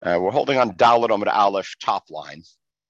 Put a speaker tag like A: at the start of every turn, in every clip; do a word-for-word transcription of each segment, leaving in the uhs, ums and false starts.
A: Uh, we're holding on Dalet Amud Aleph top line.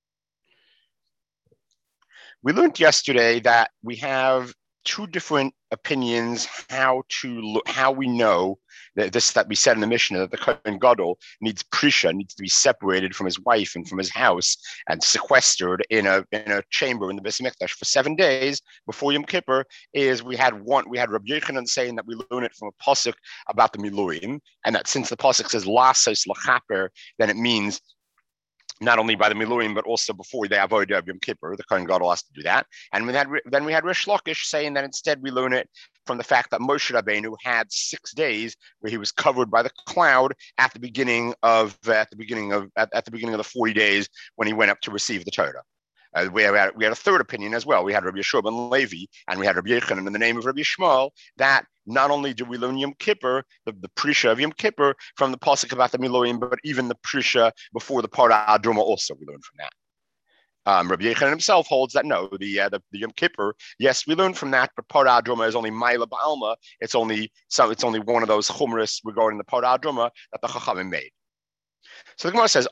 A: We learned yesterday that we have two different opinions how to look, how we know that this that we said in the Mishnah that the Kohen Gadol needs prisha, needs to be separated from his wife and from his house and sequestered in a in a chamber in the Beis Mikdash for seven days before Yom Kippur. Is we had one we had Rabbi Yochanan saying that we learn it from a pasuk about the Miluim, and that since the pasuk says lasos lachaper, then it means not only by the Miluim, but also before they avoid Yom Kippur, the Kohen Gadol has to do that. And we had, then we had Rish Lakish saying that instead we learn it from the fact that Moshe Rabbeinu had six days where he was covered by the cloud at the beginning of at the beginning of at, at the beginning of the forty days when he went up to receive the Torah. Uh, we, had, we had a third opinion as well. We had Rabbi Yeshua ben Levi and we had Rabbi Yochanan in the name of Rabbi Shmuel that not only do we learn Yom Kippur, the, the Prisha of Yom Kippur from the pasuk about the Miloim, but even the Prisha before the Parah Adruma also we learn from that. Um, Rabbi Yochanan himself holds that no, the, uh, the the Yom Kippur, yes, we learn from that, but Parah Adruma is only Maila Ba'alma. It's only so it's only one of those chumras regarding the Parah Adruma that the Chachamim made. So the Gemara says,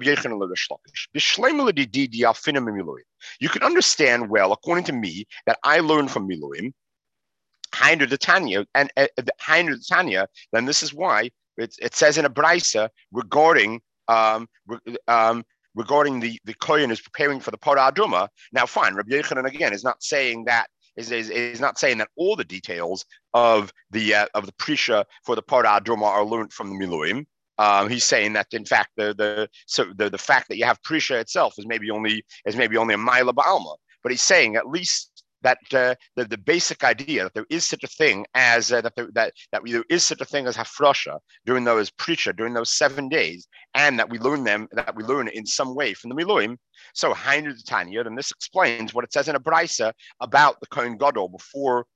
A: you can understand well, according to me, that I learned from Miluim, Hainu the Tanya, and uh, Hainu the Tanya, then this is why it, it says in a Brisa regarding um, re, um, regarding the, the Kohen is preparing for the Parah Adruma. Now, fine, Rabbi Yochanan again is not saying that is, is, is not saying that all the details of the uh, of the Prisha for the Parah Adruma are learned from the Miluim. Um, he's saying that in fact the the so the, the fact that you have Prisha itself is maybe only is maybe only a Maila Ba'alma, but he's saying at least that uh, the the basic idea that there is such a thing as uh, that there, that that there is such a thing as Hafrasha during those Prisha during those seven days, and that we learn them that we learn in some way from the Miluim. So Hainu Tanya, then this explains what it says in a Brisa about the Kohen Gadol before.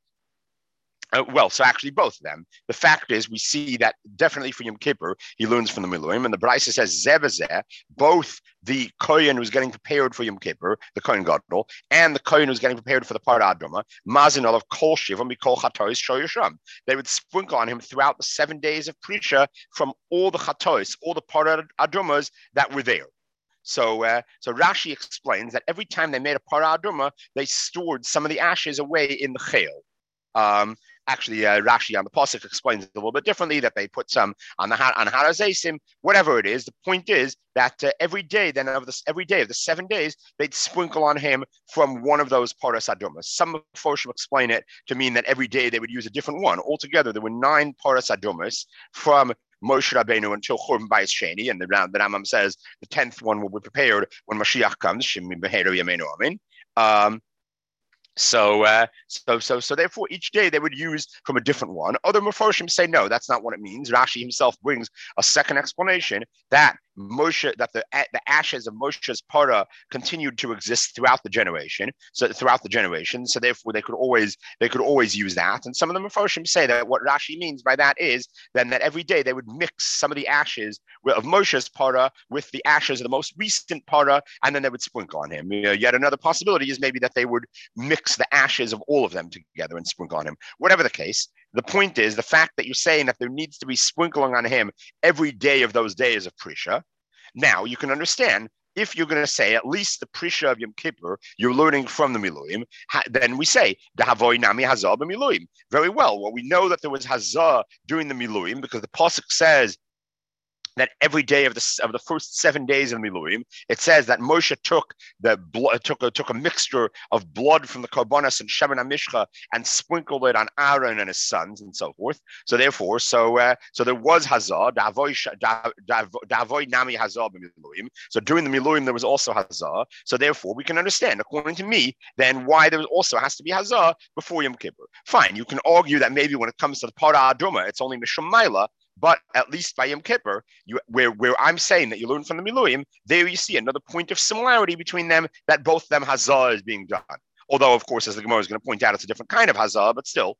A: Uh, well, so actually both of them. The fact is, we see that definitely for Yom Kippur, he learns from the Miluim, and the Brisa says Zevazeh, both the Kohen who's getting prepared for Yom Kippur, the Kohen Gadol, and the Kohen who's getting prepared for the Parah Adruma, Mazinol of Kol Shivam, Mikol Chatois Shoyasham. They would sprinkle on him throughout the seven days of Prisha from all the Chatois, all the Parah Adrumas that were there. So, uh, so Rashi explains that every time they made a Parah Adruma, they stored some of the ashes away in the Chayil. Um, Actually, uh, Rashi on the pasuk explains it a little bit differently, that they put some on the on Harazesim, whatever it is. The point is that uh, every day, then of this every day of the seven days, they'd sprinkle on him from one of those paras adumas. Some Mephoshim explain it to mean that every day they would use a different one. Altogether, there were nine paras adumas from Moshe Rabbeinu until Churban Bayis Sheni, and the, the Rambam says the tenth one will be prepared when Mashiach comes. Shemi Beheru Yameinu Amin. Um, So, uh, so, so, so, therefore, each day they would use from a different one. Other Mephoshim say no, that's not what it means. Rashi himself brings a second explanation that Moshe, that the the ashes of Moshe's para continued to exist throughout the generation. So throughout the generation, so therefore they could always they could always use that. And some of the Mephoshim say that what Rashi means by that is then that every day they would mix some of the ashes of Moshe's para with the ashes of the most recent para, and then they would sprinkle on him. You know, yet another possibility is maybe that they would mix the ashes of all of them together and sprinkle on him. Whatever the case, the point is the fact that you're saying that there needs to be sprinkling on him every day of those days of Prisha. Now you can understand if you're going to say at least the Prisha of Yom Kippur, you're learning from the Miluim, ha, then we say the Havoi Nami Hazah b'Miluim. Very well. Well, we know that there was Hazah during the Miluim because the pasuk says that every day of the of the first seven days of Miluim, it says that Moshe took the blood, took a took a mixture of blood from the Karbonos and Shemen HaMishcha and sprinkled it on Aaron and his sons and so forth. So therefore, so uh, so there was Hazah, Davoi Nami Hazah b'Miluim. So during the Miluim there was also Hazah. So therefore, we can understand, according to me, then why there also has to be Hazah before Yom Kippur. Fine, you can argue that maybe when it comes to the Parah Adruma, it's only Mishum Maila. But at least by Yom Kippur, you, where, where I'm saying that you learn from the Miluim, there you see another point of similarity between them, that both of them Hazah is being done. Although, of course, as the Gemara is going to point out, it's a different kind of Hazah, but still.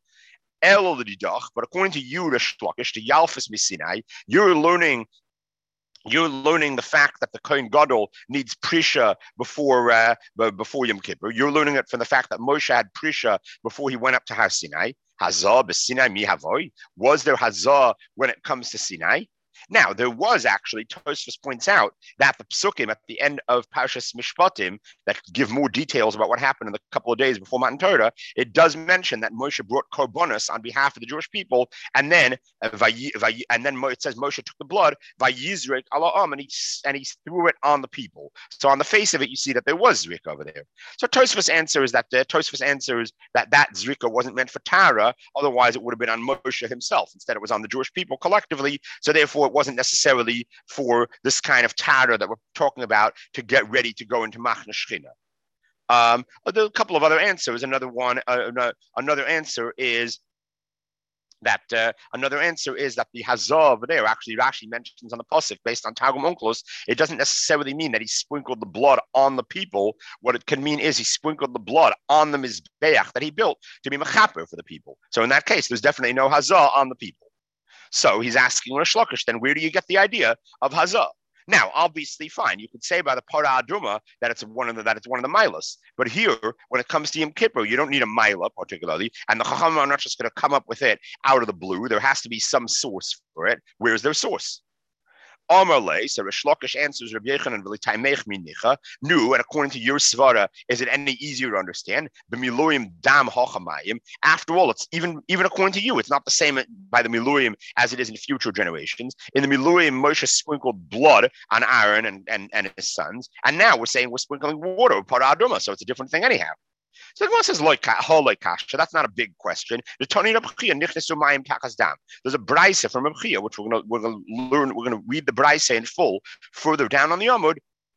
A: But according to you, Rish Lakish, to Yalfis Misinai, you're learning You're learning the fact that the Kohen Gadol needs Prisha before uh, before Yom Kippur. You're learning it from the fact that Moshe had Prisha before he went up to Har Sinai. Hazah b'Sinai mi havoi. Was there Hazah when it comes to Sinai? Now, there was actually, Tosfos points out that the psukim at the end of Parshas Mishpatim that give more details about what happened in the couple of days before Matan Torah, it does mention that Moshe brought korbanos on behalf of the Jewish people, and then uh, vayi, vayi, and then it says Moshe took the blood, vayizrik ala'am, and he and he threw it on the people. So on the face of it, you see that there was zrika over there. So Tosfos answer is that the Tosfos answers that that zrika wasn't meant for Tara, otherwise it would have been on Moshe himself. Instead, it was on the Jewish people collectively. So therefore, it wasn't necessarily for this kind of Tara that we're talking about to get ready to go into Machna Shechina. Um, a couple of other answers. Another one, uh, another answer is that uh, another answer is that the Hazah over there, actually Rashi mentions on the pasuk based on Targum Onkelos, it doesn't necessarily mean that he sprinkled the blood on the people. What it can mean is he sprinkled the blood on the Mizbeach that he built to be mechaper for the people. So in that case, there's definitely no Hazah on the people. So he's asking Rish Lakish, then where do you get the idea of Hazah? Now, obviously, fine. You could say by the Parah Aduma that it's one of the that it's one of the milas. But here, when it comes to Yom Kippur, you don't need a mila particularly, and the Chachamim are not just going to come up with it out of the blue. There has to be some source for it. Where is their source? Amarle, so Rish Lakish answers Rabbi Yochanan v'litaymech minicha. Nu, and according to your svara, is it any easier to understand? B'miluim dam hachamayim. After all, it's even even according to you, it's not the same by the miluim as it is in future generations. In the miluim, Moshe sprinkled blood on Aaron and, and, and his sons, and now we're saying we're sprinkling water with Parah Aduma, so it's a different thing anyhow. So the Gemara says, so that's not a big question. There's a brisa from Reb Chia, which we're going to we're going to learn. We're going to read the brisa in full further down on the Amud.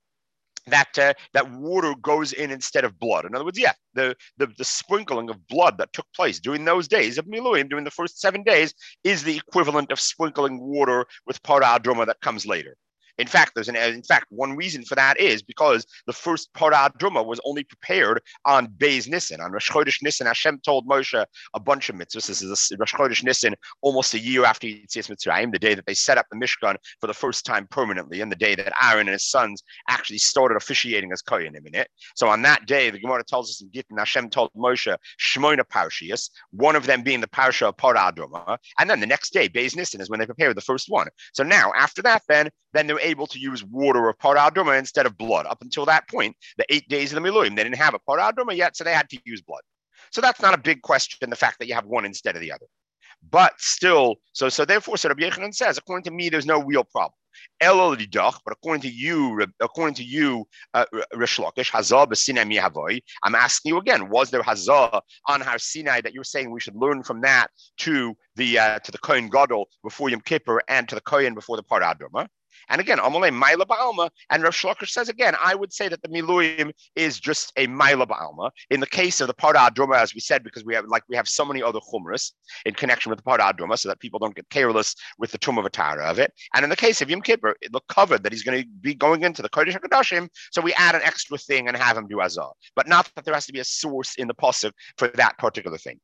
A: That uh, that water goes in instead of blood. In other words, yeah, the, the the sprinkling of blood that took place during those days of Miluim, during the first seven days, is the equivalent of sprinkling water with Parah Aduma that comes later. In fact, there's an in fact one reason for that is because the first Parah Aduma was only prepared on Beis Nissen. On Rosh Chodesh Nissen, Hashem told Moshe a bunch of mitzvahs. This is a, Rosh Chodesh Nissen, almost a year after Yetzias Mitzrayim, the day that they set up the Mishkan for the first time permanently, and the day that Aaron and his sons actually started officiating as Kohanim in it. So on that day, the Gemara tells us in Gittin, Hashem told Moshe Shmona Parshias, one of them being the Parsha of Parah Aduma, and then the next day, Beis Nissen, is when they prepared the first one. So now, after that, then, then they're able to use water of Parah Aduma instead of blood. Up until that point, the eight days of the Miluim, they didn't have a Parah Aduma yet, so they had to use blood. So that's not a big question, the fact that you have one instead of the other. But still, so so therefore, so Rabbi Yochanan says, according to me, there's no real problem. Elol lidach, but according to you, according to you, uh, Rish Lakish, Hazah b'Sinai mihavoi. I'm asking you again: was there Hazah on Har Sinai that you're saying we should learn from that to the uh, to the Kohen Gadol before Yom Kippur and to the Kohen before the Parah Aduma? And again, Amalei Maila Ba'alma, and Rav Shlokish says again, I would say that the Miluim is just a Maila Ba'alma. In the case of the Parah Aduma, as we said, because we have like we have so many other chumras in connection with the Parah Aduma, so that people don't get careless with the Tum of Atara of it. And in the case of Yom Kippur, it looked covered that he's going to be going into the Kodesh HaKadoshim, so we add an extra thing and have him do Azah. But not that there has to be a source in the pasuk for that particular thing.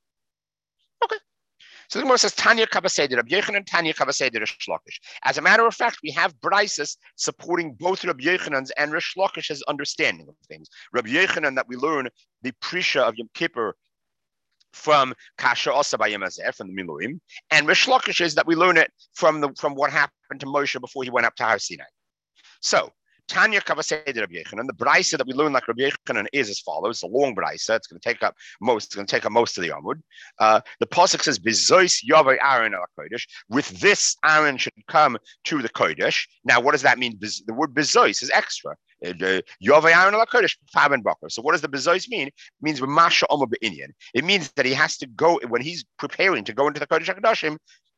A: Okay. So the Gemara says, Tanya Kabaseder, Rabbi Yochanan, Tanya Kabaseder, Rish Lakish. As a matter of fact, we have brises supporting both Rabbi Yochanan's and Rish Lakish's understanding of things. Rabbi Yochanan, that we learn the Prisha of Yom Kippur from Kasher Osa by Yom Hazeh, from the Miluim, and Rish Lakish is that we learn it from the from what happened to Moshe before he went up to Har Sinai. So, Tanya Kavasei Rabbi Yochanan, the brisa that we learn like Rabbi Yochanan is as follows. It's a long brisa. It's going to take up most. It's going to take up most of the Amud. Uh, the pasuk says, "Bezois Yavei Aaron al Kodesh." With this, Aaron should come to the Kodesh. Now, what does that mean? The word bezois is extra. Yavei Aaron al Kodesh, Faben Bacher. So, what does the bezois mean? It means Masha Omer Be'inyan. It means that he has to go when he's preparing to go into the Kodesh HaKadoshim.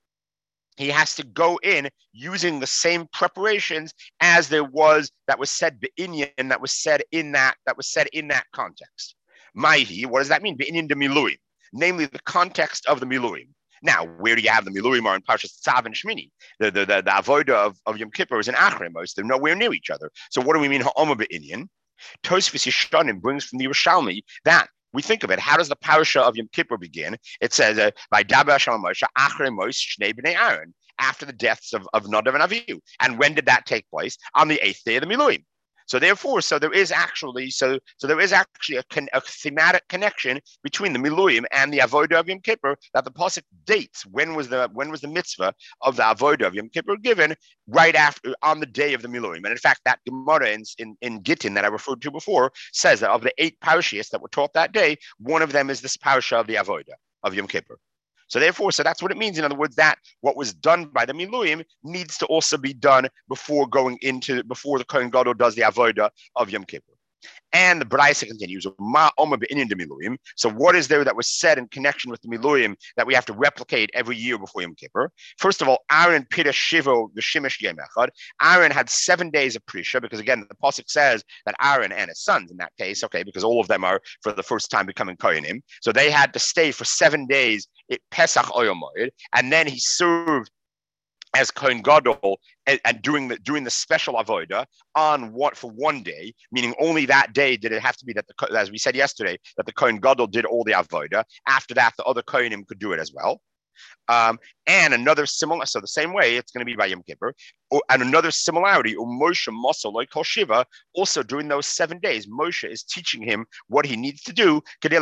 A: He has to go in using the same preparations as there was that was said be'inyan, that was said in that that was said in that context. Maihi, what does that mean? Be'inyan de miluim, namely the context of the miluim. Now, where do you have the miluim are in Parshas Tzav and Shmini? The the the, the avoda of, of Yom Kippur is in Achremos. They're nowhere near each other. So what do we mean ha'omer be'inyan? Tosfos Yishanim brings from the Yerushalmi that. We think of it. How does the parasha of Yom Kippur begin? It says, "By Dabar Shalom Moshe Achrei Moshe Shnei Bnei Aaron," after the deaths of, of Nadav and Avihu. And when did that take place? On the eighth day of the Miluim. So therefore, so there is actually so so there is actually a, con, a thematic connection between the Miluim and the Avodah of Yom Kippur that the pasuk dates when was the when was the mitzvah of the Avodah of Yom Kippur given right after on the day of the Miluim. And in fact, that Gemara in in, in Gittin that I referred to before says that of the eight parashiyos that were taught that day, one of them is this parasha of the Avodah of Yom Kippur. So therefore, so that's what it means. In other words, that what was done by the Miluim needs to also be done before going into, before the Kohen Gadol does the Avodah of Yom Kippur. And the Braisa continues, Ma Omer be'inyan de Miluim. So what is there that was said in connection with the Miluim that we have to replicate every year before Yom Kippur? First of all, Aaron pida shivo v'shimesh yom echad. Aaron had seven days of prisha, because again, the pasuk says that Aaron and his sons in that case, okay, because all of them are for the first time becoming kohenim. So they had to stay for seven days at Pesach Oyel Moed, and then he served as Kohen Gadol and, and doing the doing the special avodah on what for one day, meaning only that day did it have to be that the, as we said yesterday, that the Kohen Gadol did all the avodah. After that, the other Kohenim could do it as well. Um, and another similar, so the same way it's going to be by Yom Kippur, or, and another similarity, Moshe Mosa like Kol Shiva, also during those seven days, Moshe is teaching him what he needs to do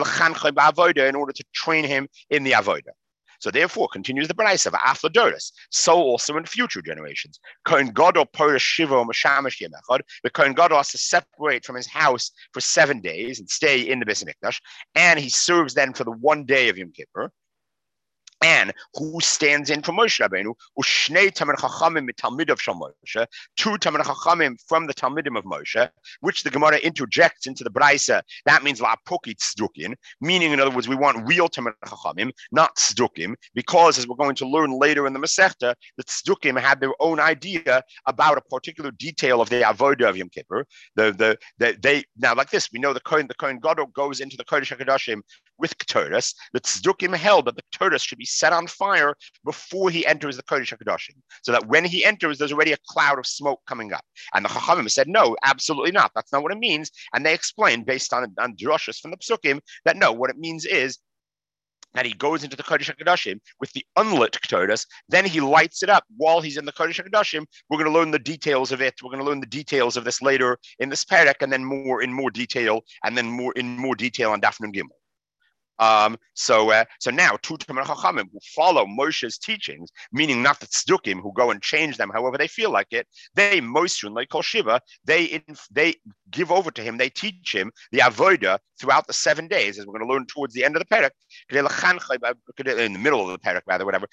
A: in order to train him in the avodah. So therefore, continues the Braisa of Afladoris. So also in future generations, Kohen Gadol Pora Shiva Mashamash Yom Echad. The Kohen Gadol has to separate from his house for seven days and stay in the Beis Hamikdash, and he serves then for the one day of Yom Kippur. And who stands in for Moshe Rabbeinu? Ushnei Talmid Chachamim Talmidav Shel Moshe, two Talmid Chachamim from the Talmidim of Moshe, which the Gemara interjects into the Braisa. That means la'apukit tzdukim, meaning, in other words, we want real Talmid Chachamim, not tzdukim, because as we're going to learn later in the Masechta, the tzdukim had their own idea about a particular detail of the avodah of Yom Kippur. The the, the they now like this, we know the Kohen the Kohen Gadol goes into the Kodesh HaKadoshim with Ketores. The tzdukim held that the Ketores should be set on fire before he enters the Kodesh HaKadoshim, so that when he enters, there's already a cloud of smoke coming up. And the Chachamim said, no, absolutely not. That's not what it means. And they explained, based on, on drushes from the Psukim, that no, what it means is that he goes into the Kodesh HaKadoshim with the unlit Ketores, then he lights it up while he's in the Kodesh HaKadoshim. We're going to learn the details of it. We're going to learn the details of this later in this parak, and then more in more detail, and then more in more detail on Daf Nun Gimel. Um, so, uh, so now two Talmid Chachamim who follow Moshe's teachings, meaning not the tzdukim who go and change them however they feel like it. They Mosrun like Kol Shiva. They in, they give over to him. They teach him the avodah throughout the seven days, as we're going to learn towards the end of the parak, in the middle of the parak rather, whatever,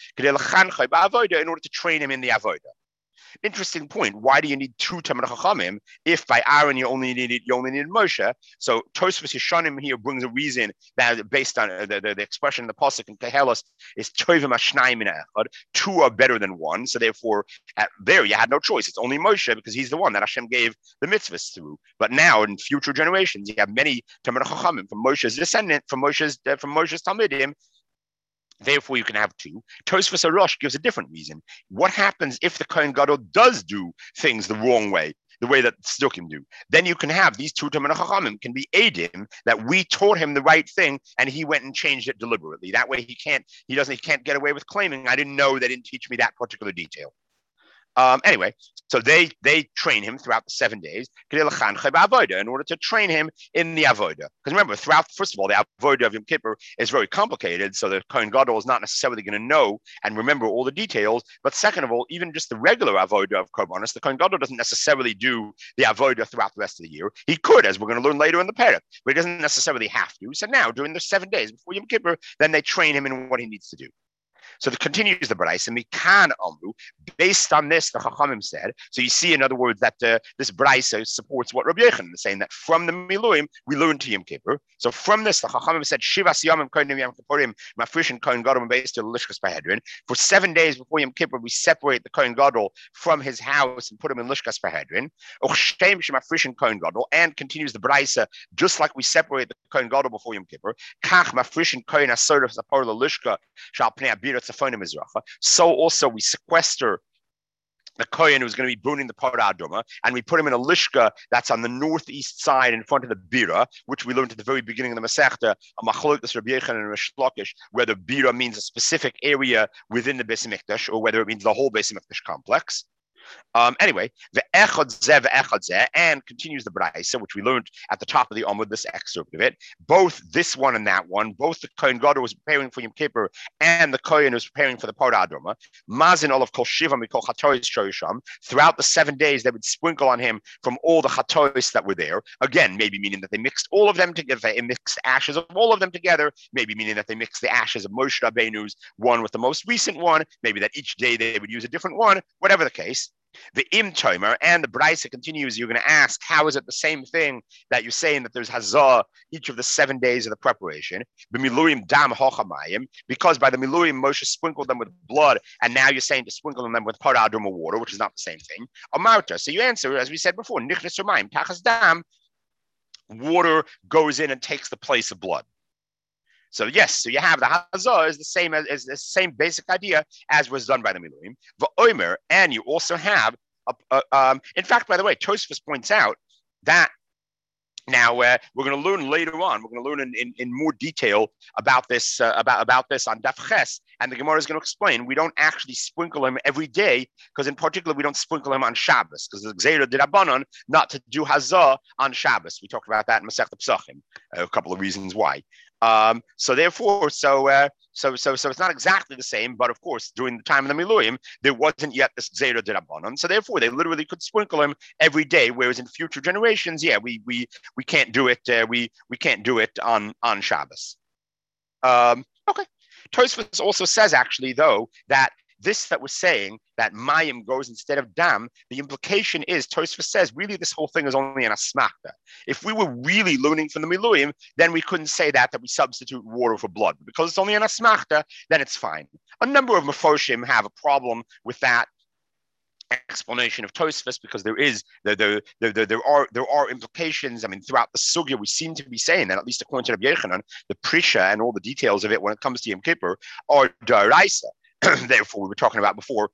A: in order to train him in the avodah. Interesting point. Why do you need two Talmid Chachamim if by Aaron you only needed you only needed Moshe? So Tosfos Yeshanim here brings a reason that based on the, the, the expression in the pasuk in Kehelos is Tovim Hashnayim min Echad. Two are better than one. So therefore, at there you had no choice. It's only Moshe because he's the one that Hashem gave the mitzvahs through. But now in future generations, you have many Talmid Chachamim from Moshe's descendant, from Moshe's uh, from Moshe's Talmidim. Therefore, you can have two. Tosfos Arosh gives a different reason. What happens if the Kohen Gadol does do things the wrong way, the way that Tzdukim do? Then you can have these two Talmid Chachamim can be aidim that we taught him the right thing and he went and changed it deliberately. That way he can't, he doesn't, he can't get away with claiming, I didn't know, they didn't teach me that particular detail. Um, anyway, so they they train him throughout the seven days in order to train him in the avodah. Because remember, throughout, first of all, the avodah of Yom Kippur is very complicated, so the Kohen Gadol is not necessarily going to know and remember all the details. But second of all, even just the regular avodah of Korbanos, the Kohen Gadol doesn't necessarily do the avodah throughout the rest of the year. He could, as we're going to learn later in the parak, but he doesn't necessarily have to. So now, during the seven days before Yom Kippur, then they train him in what he needs to do. So it continues the Braisa, and Mikan Amru, based on this, the Chachamim said. So you see, in other words, that uh, this Braisa supports what Rabbi Yochanan is saying, that from the Miluim we learn to Yom Kippur. So from this, the Chachamim said, Shivas Yomim Kohenim Yom Kippurim Mafrishin Kohen Gadol based to Lishkas Bahedrin. For seven days before Yom Kippur, we separate the Kohen Gadol from his house and put him in Lishkas Bahedrin. Ochshteim Shemafrishin Kohen Gadol, and continues the Braisa, just like we separate the Kohen Gadol before Yom Kippur. Kach Mafrishin Kohen Asodav Zapor Lishka Shal Pnei Abirat. So also we sequester the Kohen who's going to be burning the Parah Aduma, and we put him in a lishka that's on the northeast side in front of the Bira, which we learned at the very beginning of the Masechta, a Machlokes Rabbi Yochanan and Rish Lakish, whether Bira means a specific area within the Beis Hamikdash or whether it means the whole Beis Hamikdash complex. Um, anyway, the echad zeh echad zeh, and continues the brayso, which we learned at the top of the Amud, this excerpt of it. Both this one and that one, both the Kohen Gadol was preparing for Yom Kippur and the Kohen was preparing for the Parah Adoma. Mazin olav kol shiva mikol chatois shoyisham. Throughout the seven days, they would sprinkle on him from all the chatois that were there. Again, maybe meaning that they mixed all of them together, they mixed ashes of all of them together. Maybe meaning that they mixed the ashes of Moshe Rabbeinu's one with the most recent one. Maybe that each day they would use a different one. Whatever the case. The im tomer and the brayso continues. You're going to ask, how is it the same thing that you're saying that there's hazah each of the seven days of the preparation? B'miluim dam hochamayim, because by the miluim Moshe sprinkled them with blood, and now you're saying to sprinkle them with parah aduma water, which is not the same thing. Amarta. So you answer, as we said before, nichnas umayim tachas dam. Water goes in and takes the place of blood. So yes, so you have the hazah is the same as, as the same basic idea as was done by the miluim. V'omer, and you also have, a, a, um, in fact, by the way, Tosfos points out that now uh, we're going to learn later on. We're going to learn in, in, in more detail about this uh, about about this on Daf Ches, and the Gemara is going to explain. We don't actually sprinkle him every day, because in particular we don't sprinkle him on Shabbos, because the Gzeira d'Rabbanan not to do hazah on Shabbos. We talked about that in Masechta Pesachim. A couple of reasons why. Um, so therefore, so uh, so so so it's not exactly the same, but of course, during the time of the Miluim, there wasn't yet this Gzeira d'Rabbanan. So therefore, they literally could sprinkle him every day. Whereas in future generations, yeah, we we we can't do it. Uh, we we can't do it on on Shabbos. Um, okay. Tosfos also says actually though that this that was saying that mayim goes instead of dam, the implication is, Tosfos says, really this whole thing is only an asmachta. If we were really learning from the miluim, then we couldn't say that, that we substitute water for blood. But because it's only an asmachta, then it's fine. A number of Mefoshim have a problem with that explanation of Tosfos, because there is there, there there there there are there are implications. I mean, throughout the sugya, we seem to be saying that, at least according to Rabbi Yochanan, the prisha and all the details of it when it comes to Yom Kippur are d'oraisa. Therefore, we were talking about before,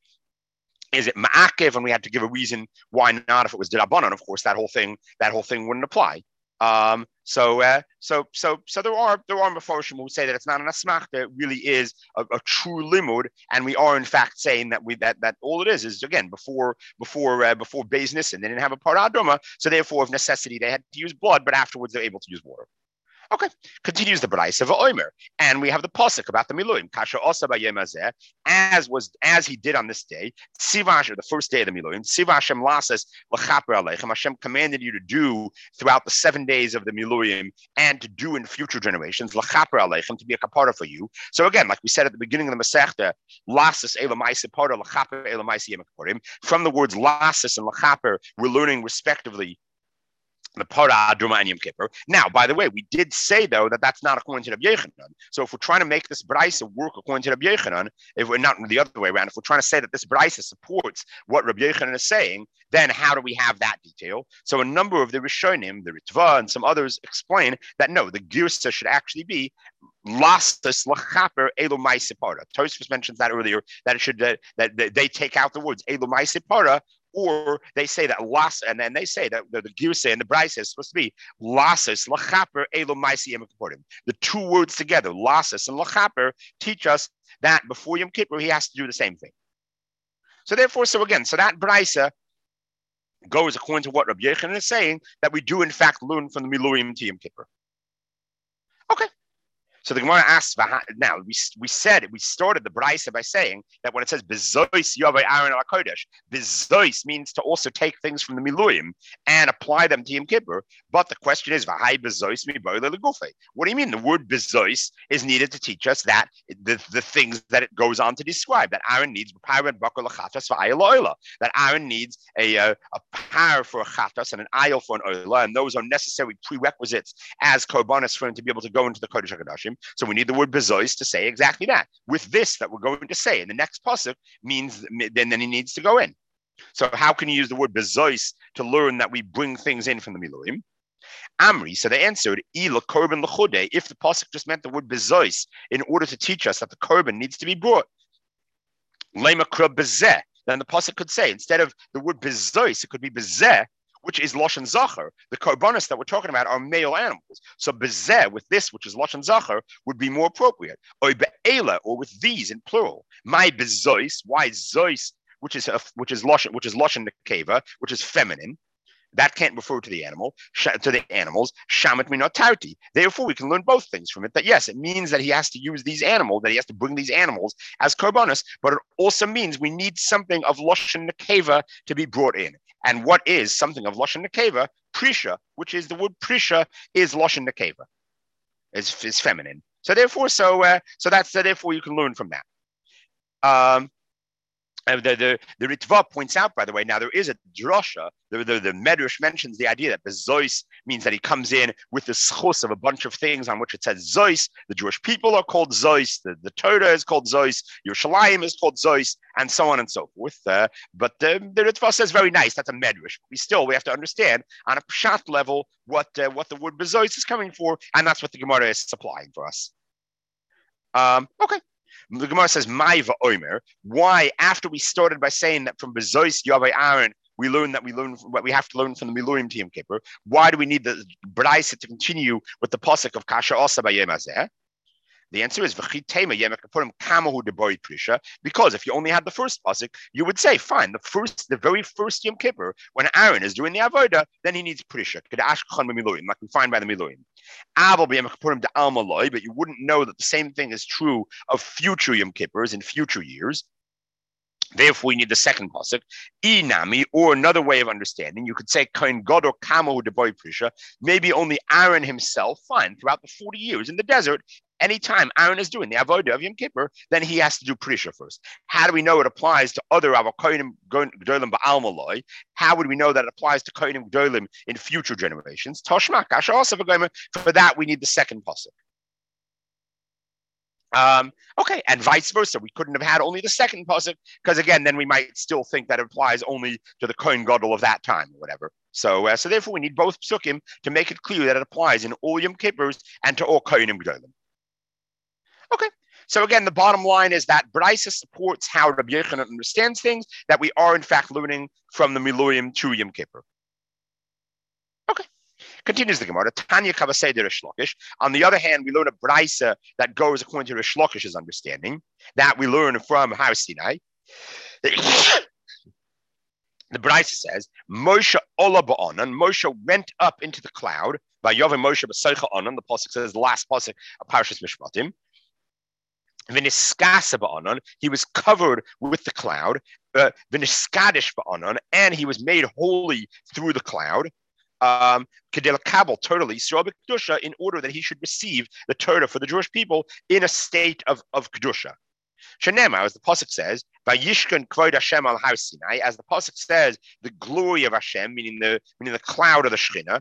A: is it ma'akev, and we had to give a reason why not. If it was d'Rabbanan, of course, that whole thing that whole thing wouldn't apply. Um, so, uh, so, so, so there are there are Mefoshim who say that it's not an asmachta, it really is a, a true limud, and we are in fact saying that we that that all it is is again before before uh, before Beis Nissen they didn't have a parah adoma, so therefore of necessity they had to use blood, but afterwards they're able to use water. Okay, continues the brayso v'omer, and we have the pasuk about the miluim. Kasher osa b'yom hazeh, as was as he did on this day. Tzivash, the first day of the miluim. Tziva Hashem lasas l'chaper aleichem. Hashem commanded you to do throughout the seven days of the miluim, and to do in future generations l'chaper aleichem, to be a kapara for you. So again, like we said at the beginning of the Masechta, lasas elamaisi para l'chaper elamaisi yom kaparim. From the words lasas and l'chaper, we're learning respectively the parah aduma and Yom Kippur. Now, by the way, we did say though that that's not according to Rabbi Yochanan. So if we're trying to make this brayso work according to Rabbi Yochanan, if we're not the other way around, if we're trying to say that this brayso supports what Rabbi Yochanan is saying, then how do we have that detail? So a number of the Rishonim, the Ritva, and some others explain that no, the girsa should actually be lastas lachaper elu ma'aseh. Tosfos mentions that earlier, that it should uh, that, that they take out the words elu ma'aseh, or they say that las, and then they say that the, the girsa and the brayso is supposed to be lasas lachaper elu ma'aseh yom kippurim. The two words together, lasas and lachaper, teach us that before Yom Kippur he has to do the same thing. So therefore, so again, so that brayso goes according to what Rabbi Yochanan is saying, that we do in fact learn from the miluim to Yom Kippur. Okay. So the Gemara asks, now we we said, we started the brayso by saying that when it says bezois yavei Aaron al kodesh, bezois means to also take things from the miluim and apply them to Yom Kippur. But the question is, v'hai bezois mi boile legufe. What do you mean? The word bezois is needed to teach us that the, the things that it goes on to describe, that Aaron needs that Aaron needs a a, a par for a chatas and an ayil for an oila, and those are necessary prerequisites as korbanos for him to be able to go into the kodesh HaKadoshim. So we need the word bezois to say exactly that. With this that we're going to say in the next pasuk means then, then he needs to go in. So how can you use the word bezois to learn that we bring things in from the miluim? Amri, so they answered, ila korban l'chodeh, if the pasuk just meant the word bezois in order to teach us that the korban needs to be brought. Lema krab bezeh, then the pasuk could say, instead of the word bezois, it could be bezeh, which is Lashon Zachar. The korbanos that we're talking about are male animals. So bezeh, with this, which is Lashon Zachar, would be more appropriate. Or be'ela, or with these in plural. My bezois, why zois, which is a, which is loshen, which is loshen nekeva, which is feminine. That can't refer to the animal, to the animals. Shamet minot tauti. Therefore, we can learn both things from it. That yes, it means that he has to use these animals, that he has to bring these animals as korbanos, but it also means we need something of loshen nekeva to be brought in. And what is something of loshen nekeva? Prisha, which is the word prisha, is loshen nekeva, is is feminine. So therefore, so uh, so that's so therefore you can learn from that. Um, Uh, the, the, the Ritva points out, by the way, now there is a drasha, the, the, the Medrash mentions the idea that the Zois means that he comes in with the schos of a bunch of things on which it says Zois. The Jewish people are called Zois, the, the Torah is called Zois, Yerushalayim is called Zois, and so on and so forth. Uh, but the, the Ritva says very nice, that's a Medrash. We still, we have to understand on a pshat level what, uh, what the word Bezois is coming for, and that's what the Gemara is supplying for us. Um, okay. The Gemara says, "Maiva Omer." Why, after we started by saying that from Bezois Yavai Aaron, we learn that we learn what we have to learn from the Miluim Tiyum Kippur. Why do we need the Braisa to continue with the pasuk of Kasha Osa Bayem Hazeh? The answer is because if you only had the first pasuk, you would say, fine, the first, the very first Yom Kippur, when Aaron is doing the avodah, then he needs prisha, like we find by the Miluim. But you wouldn't know that the same thing is true of future Yom Kippurs in future years. Therefore, we need the second pasuk, inami, or another way of understanding. You could say Kohen Gadol Kamahu Deboy Prisha. Maybe only Aaron himself. Fine, throughout the forty years in the desert, anytime Aaron is doing the avodah of Yom Kippur, then he has to do Prisha first. How do we know it applies to other Kohenim Gedolim Ba'al Maloi? How would we know that it applies to Kohenim Gedolim in future generations? Toshmak Asher also for that we need the second pasuk. Um, okay, and vice versa. We couldn't have had only the second pasuk because again, then we might still think that it applies only to the Kohen Gadol of that time or whatever. So, uh, so therefore, we need both psukim to make it clear that it applies in all Yom Kippurs and to all Kohenim Gedolim. Okay, so again, the bottom line is that Braisa supports how Rabbi Yochanan understands things that we are in fact learning from the Miluim to Yom Kippur. Okay. Continues the Gemara, Tanya Kavasei de Rish Lakish. On the other hand, we learn a Braisa that goes according to Rish Lakish's understanding, that we learn from Har Sinai. The Braisa says, Moshe Ola Ba'anan, Moshe went up into the cloud, by Yavim Moshe B'Seicha Anan, the pasuk says, the last pasuk of Parshas Mishpatim. V'niskasa Ba'anan, he was covered with the cloud, uh, V'niskadish Ba'anan, and he was made holy through the cloud. Um, totally in order that he should receive the Torah for the Jewish people in a state of, of Kedusha. Shenema, as the pasuk says, Vayishkan Kvod Hashem al Har Sinai, as the pasuk says, the glory of Hashem, meaning the meaning the cloud of the Shekhinah,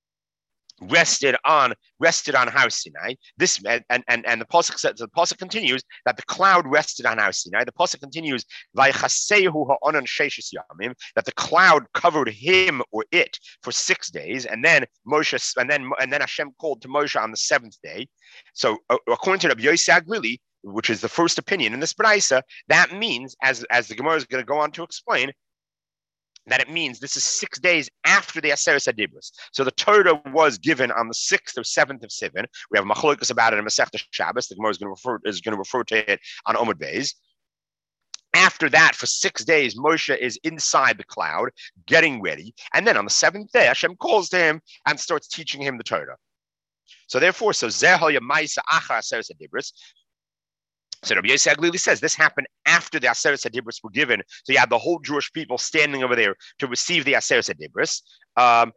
A: rested on rested on Har Sinai. This and and and the pasuk says, the pasuk continues that the cloud rested on Har Sinai. The pasuk continues Vaychasehu ha'onan sheishis yamim, that the cloud covered him or it for six days, and then Moshe and then and then Hashem called to Moshe on the seventh day. So uh, according to Rabbi Yosef Aglili, which is the first opinion in this Braisa, that means, as as the Gemara is going to go on to explain, that it means this is six days after the Aseret HaDibros. So the Torah was given on the sixth or seventh of Sivan. We have Machlokas about it in Masechta Shabbos. The Gemara is going to refer, is going to refer to it on Omid Beis. After that, for six days, Moshe is inside the cloud, getting ready. And then on the seventh day, Hashem calls to him and starts teaching him the Torah. So therefore, so Zehal Yamaisa Achar Aseret HaDibros. So Rabbi Yosef Aglili says this happened after the Aseret HaDibros were given. So you had the whole Jewish people standing over there to receive the Aseret HaDibros. Um,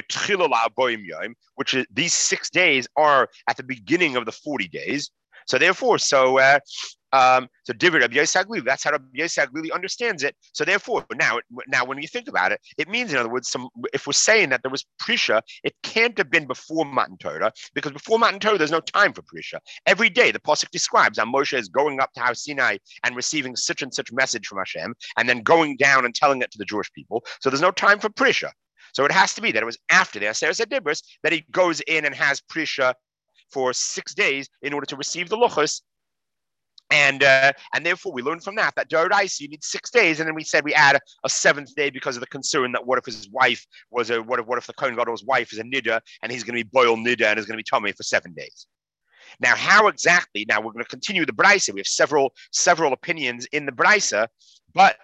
A: which is these six days are at the beginning of the forty days. So therefore, so uh, um, so Divrei Rabbi Yosef Aglili, that's how Rabbi Yosef Aglili understands it. So therefore, now, now when you think about it, it means, in other words, some, if we're saying that there was Prisha, it can't have been before Matan Torah, because before Matan Torah, there's no time for Prisha. Every day, the pasuk describes how Moshe is going up to Har Sinai and receiving such and such message from Hashem, and then going down and telling it to the Jewish people. So there's no time for Prisha. So it has to be that it was after the Aseret HaDibros that he goes in and has Prisha for six days in order to receive the Luchos. And uh, and therefore we learn from that that Doraisa you need six days, and then we said we add a seventh day because of the concern that what if his wife was a what if what if the Kohen Gadol's wife is a nida and he's going to be boil nida and is going to be tummy for seven days. Now, how exactly? Now we're going to continue the Braisa. We have several several opinions in the Braisa, but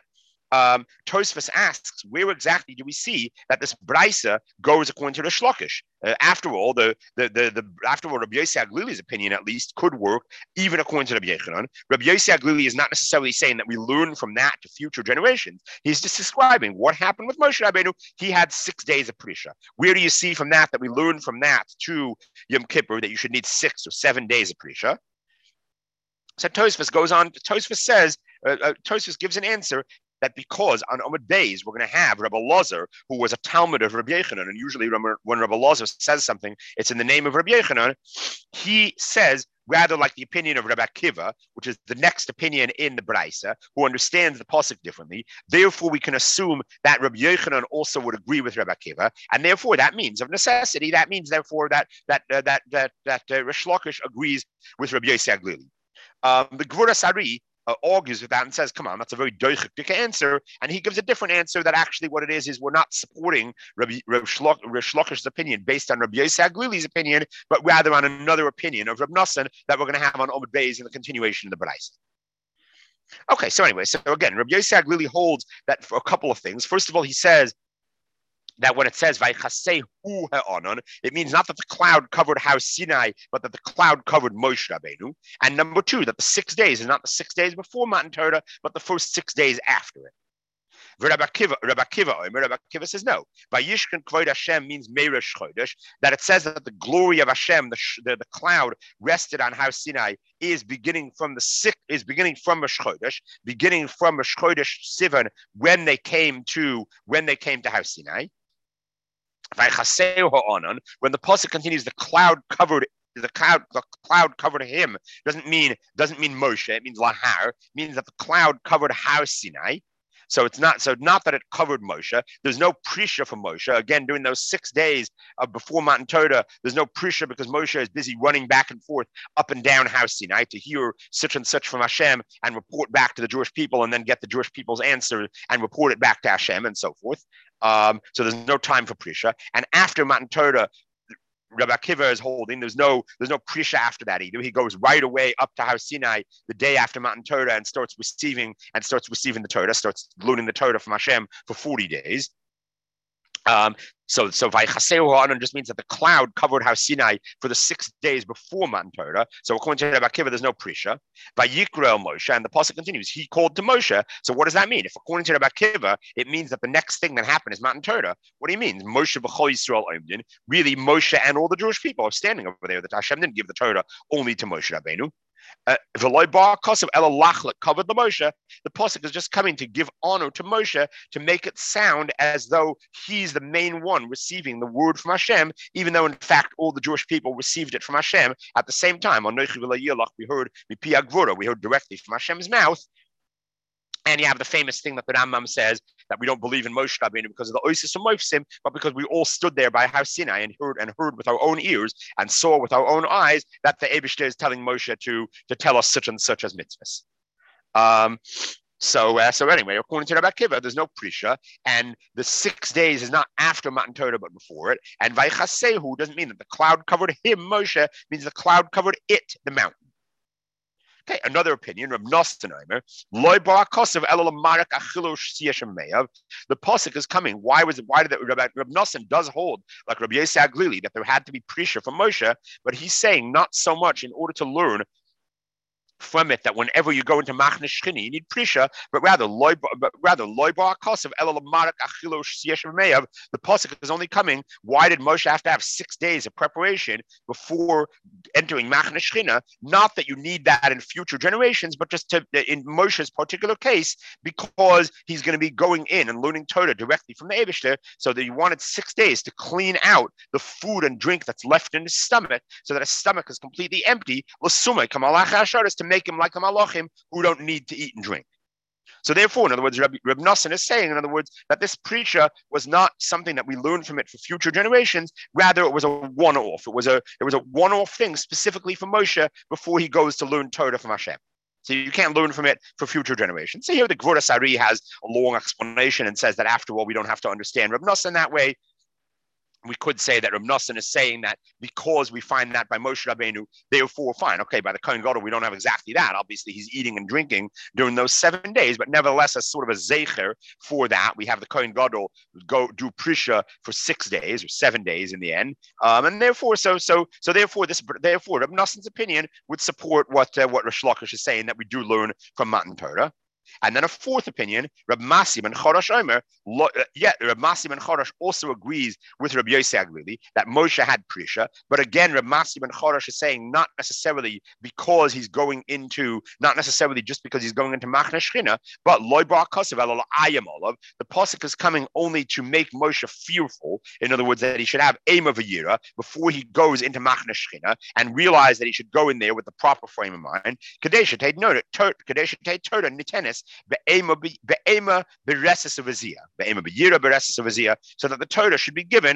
A: Um, Tosfos asks, where exactly do we see that this brisa goes according to the Shlokish? Uh, after all, the the the, the after all, Rabbi Yossi Aglili's opinion at least could work even according to Rabbi Yechanan. Rabbi Yossi Aglili is not necessarily saying that we learn from that to future generations. He's just describing what happened with Moshe Rabbeinu. He had six days of Prisha. Where do you see from that that we learn from that to Yom Kippur that you should need six or seven days of Prisha? So Tosfos goes on. Tosfos says, uh, uh, Tosfos gives an answer that because on Amud Beis we're going to have Rabbi Lazar, who was a Talmud of Rabbi Yechanan, and usually when Rabbi Lazar says something, it's in the name of Rabbi Yechanan. He says, rather like the opinion of Rabbi Akiva, which is the next opinion in the Braisa, who understands the pasuk differently. Therefore, we can assume that Rabbi Yechanan also would agree with Rabbi Akiva, and therefore that means of necessity. That means therefore that that uh, that that that uh, Rish Lakish agrees with Rabbi Yossi Aglili. Um, the Gvura Sari Uh, argues with that and says, come on, that's a very doichik answer. And he gives a different answer that actually what it is, is we're not supporting Rabbi, Rabbi Shlokish's opinion based on Rabbi Yossi Aglili's opinion, but rather on another opinion of Rabbi Nosson that we're going to have on Amud Beis in the continuation of the Braisa. Okay, so anyway, so again, Rabbi Yossi Aglili holds that for a couple of things. First of all, he says that when it says Vaychasehu ha'anon, it means not that the cloud covered House Sinai, but that the cloud covered Moshe Rabbeinu. And number two, that the six days is not the six days before Matan Torah, but the first six days after it. Rabbi Akiva, Rabbi Akiva, Rabbi Akiva says no. Vayishkan Kvod Hashem means Meirish Chodesh, that it says that the glory of Hashem, the, the, the cloud rested on House Sinai, is beginning from the six, is beginning from Rosh Chodesh, beginning from Rosh Chodesh Sivan when they came to when they came to House Sinai. When the pasuk continues, the cloud covered the cloud. The cloud covered him doesn't mean doesn't mean Moshe. It means lahar. It means that the cloud covered House Sinai. So it's not so not that it covered Moshe. There's no prisha for Moshe. Again, during those six days of before Matan Torah, there's no prisha because Moshe is busy running back and forth up and down House Sinai to hear such and such from Hashem and report back to the Jewish people, and then get the Jewish people's answer and report it back to Hashem and so forth. Um, so there's no time for prisha. And after Matan Torah, Rabbi Akiva is holding. There's no there's no prisha after that either. He goes right away up to House Sinai the day after Matan Torah and starts receiving and starts receiving the Torah, starts learning the Torah from Hashem for forty days. Um, so, so Vaychasehu ha'anon just means that the cloud covered House Sinai for the six days before Matan Torah. So according to Rabbi Akiva, there's no prisha. Vayikra Moshe, and the pasuk continues, he called to Moshe. So what does that mean? If according to Rabbi Akiva, it means that the next thing that happened is Matan Torah. What do you mean? Moshe v'chol Yisrael omdin. Really, Moshe and all the Jewish people are standing over there. That Hashem didn't give the Torah only to Moshe Rabbeinu. Uh, covered the Moshe. The pasuk is just coming to give honor to Moshe, to make it sound as though he's the main one receiving the word from Hashem, even though in fact all the Jewish people received it from Hashem at the same time. On we heard we heard directly from Hashem's mouth. And you have the famous thing that the Rambam says that we don't believe in Moshe Rabbeinu because of the Oisis of Moifsim, but because we all stood there by House Sinai and heard and heard with our own ears and saw with our own eyes that the Eibishter is telling Moshe to to tell us such and such as mitzvahs. Um, so uh, so anyway, according to Rabbi Akiva, there's no prisha, and the six days is not after Matan Torah but before it. And Vaychasehu doesn't mean that the cloud covered him, Moshe, means the cloud covered it, the mountain. Okay, another opinion, Reb Nosson, the pasuk is coming. Why was it? Why did it? Reb, Reb Nosson does hold, like Rabbi Yossi Aglili, that there had to be prisha from Moshe, but he's saying not so much in order to learn from it that whenever you go into Machne Shchini, you need prisha, but rather loy, but rather loy bar kosev elolamarak achilo shiyeshem meyav. The pasuk is only coming. Why did Moshe have to have six days of preparation before entering Machne Shchina? Not that you need that in future generations, but just to in Moshe's particular case, because he's going to be going in and learning Torah directly from the Eibishter, so that he wanted six days to clean out the food and drink that's left in his stomach, so that his stomach is completely empty. L'sumay kamalach hasharis, to make him like the Malachim who don't need to eat and drink. So therefore, in other words, Reb, Reb Nosson is saying, in other words, that this prisha was not something that we learn from it for future generations. Rather, it was a one-off. It was a it was a one-off thing specifically for Moshe before he goes to learn Torah from Hashem. So you can't learn from it for future generations. So here the Gvura Sari has a long explanation and says that after all, we don't have to understand Reb Nosson that way. we could say that Reb Nosson is saying that because we find that by Moshe Rabbeinu, therefore, fine, okay, by the Kohen Gadol, we don't have exactly that. Obviously, he's eating and drinking during those seven days, but nevertheless, as sort of a zecher for that, we have the Kohen Gadol go do Prisha for six days or seven days in the end, um, and therefore, so so so therefore, this therefore, Reb Nosson's opinion would support what uh, what Rish Lakish is saying that we do learn from Matan Torah. And then a fourth opinion, Reb Masi ben Chorash Omer, lo, uh, yeah, Reb Masi ben Chorash also agrees with Reb Yosei Aglili that Moshe had Prisha, but again, Reb Masi ben Chorash is saying not necessarily because he's going into, not necessarily just because he's going into Machne Shechina, but Loi Bar Kosev Elo Ayam Olav, the pasuk is coming only to make Moshe fearful, in other words, that he should have aim of a yira before he goes into Machne Shechina and realize that he should go in there with the proper frame of mind. Kadesh Tate Noda, Kadesh Tate Toda Nitenis, Be'ema beresis of Azia, Be'ema be'yira beresis of Azia, so that the Torah should be given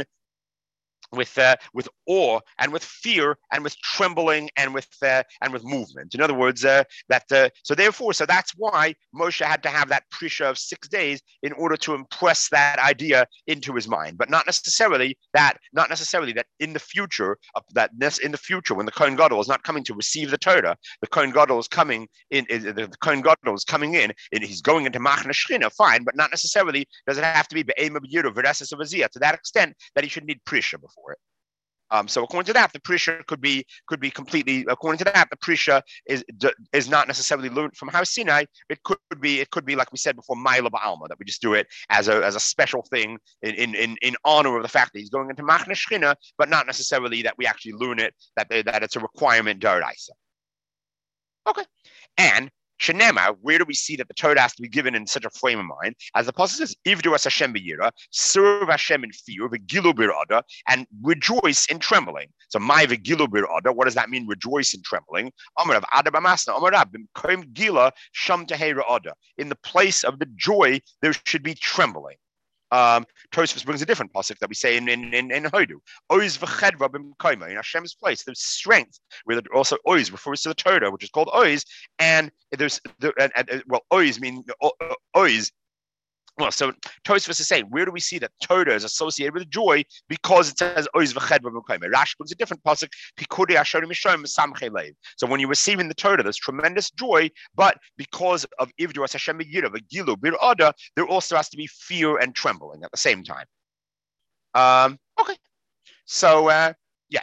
A: with uh, with awe and with fear and with trembling and with uh, and with movement. In other words, uh, that uh, so therefore, so that's why Moshe had to have that prisha of six days in order to impress that idea into his mind, but not necessarily that not necessarily that in the future uh, that this in the future when the Kohen Gadol is not coming to receive the Torah, the Kohen Gadol is coming in. in the, the Kohen Gadol is coming in, and he's going into Machne Shechina, fine, but not necessarily does it have to be be'ema b'yira v'reses of Azia to that extent that he should need prisha before it. Um, so according to that, the prisha could be could be completely. According to that, the prisha is is not necessarily learned from Har Sinai. It could be it could be like we said before, Maila Ba'alma, that we just do it as a as a special thing in in in honor of the fact that he's going into Machne Shechina, but not necessarily that we actually learn it that they, that it's a requirement d'oraisa. Okay, and Shenema, where do we see that the Torah has to be given in such a frame of mind? As the Apostle says, Ivdu as Hashem b'yira, serve Hashem in fear, v'gilu bir'ada, and rejoice in trembling. So, my v'gilu bir'ada, what does that mean, rejoice in trembling? Amar of Ada b'masna, Amar Rab, b'mkoim gila, sham tehei ra'ada. In the place of the joy, there should be trembling. Um, Tosfos brings a different pasuk that we say in in in, in Hodu. Oiz v'chedva b'mkoima, in Hashem's place. There's strength. Where also Oiz refers to the Torah, which is called Oiz, and there's the and, and, well Oiz mean Oiz. Well, so Tosfos is saying, where do we see that Torah is associated with joy? Because it says Oiz v'chedva b'mkoima. Rashi brings a different pasuk. Pikudei Hashorim Yishorim Samchei Leiv. So when you're receiving the Torah, there's tremendous joy, but because of Ivdu as Hashem b'yira v'gilu bir'ada, there also has to be fear and trembling at the same time. Um, okay, so uh, yeah.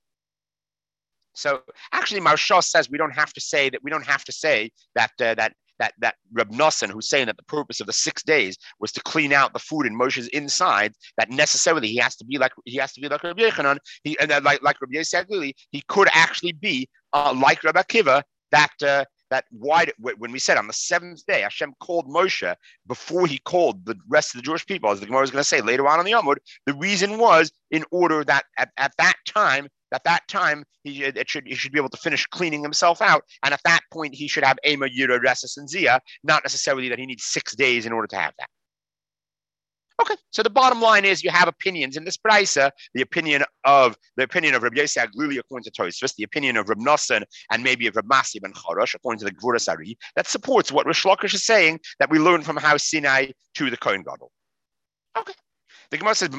A: So actually, Maharsha says we don't have to say that. We don't have to say that uh, that. That that Reb Nosson, who's saying that the purpose of the six days was to clean out the food in Moshe's inside, that necessarily he has to be like he has to be like Rabbi Yechanan, he and uh, like like Rabbi Yosei Aglili, he could actually be uh, like Rabbi Akiva. That uh, that why when we said on the seventh day Hashem called Moshe before he called the rest of the Jewish people, as the Gemara is going to say later on in the Amud, the reason was in order that at, at that time. At that time, he it should he should be able to finish cleaning himself out, and at that point, he should have Ema, Yira, Reses, and Zia. Not necessarily that he needs six days in order to have that. Okay, so the bottom line is you have opinions in this brisa. The opinion of the opinion of Rabbi Yosei Aglili according to Tosfos, the opinion of Reb Nosson and maybe of Reb Masi ben Chorash according to the Gvuras Ari, that supports what Rish Lakish is saying that we learn from Har Sinai to the Kohen Gadol. Okay. The Gemara says,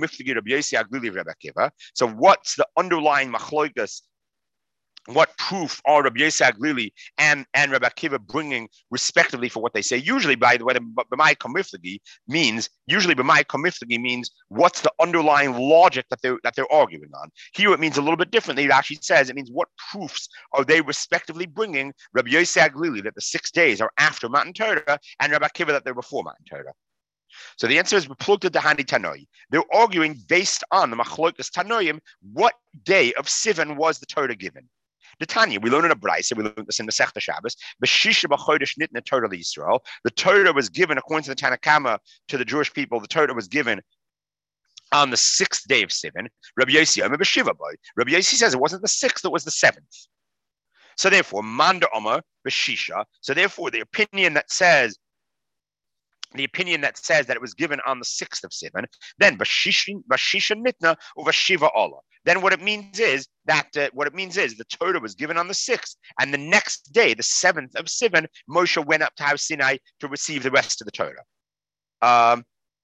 A: so what's the underlying machloikas? What proof are Rabbi Yosei Aglili and, and Rabbi Akiva bringing respectively for what they say? Usually, by the way, b'mai kamiflagi means, usually b'mai kamiflagi means what's the underlying logic that they're, that they're arguing on. Here it means a little bit differently. It actually says, it means what proofs are they respectively bringing Rabbi Yosei Aglili that the six days are after Matan Torah and Rabbi Akiva that they're before Matan Torah. So the answer is we plugged the Hani Tanoi. They're arguing based on the Machlokas Tanoim, what day of Sivan was the Torah given? The Tanya, we learn in a brayso, we learn this in the Masechta Shabbos. B'shisha b'chodesh nitna Torah l'Yisrael. The Torah was given according to the Tanna Kama to the Jewish people. The Torah was given on the sixth day of Sivan. Rabbi Yossi, I'm a b'shiva boy. Rabbi Yossi says it wasn't the sixth; it was the seventh. So therefore, Manda Omer b'shisha. So therefore, the opinion that says. The opinion that says that it was given on the sixth of Sivan, then Vashisha Nitna or Vashiva Allah. Then what it means is that uh, what it means is the Torah was given on the sixth, and the next day, the seventh of Sivan, Moshe went up to Har Sinai to receive the rest of the Torah. Um,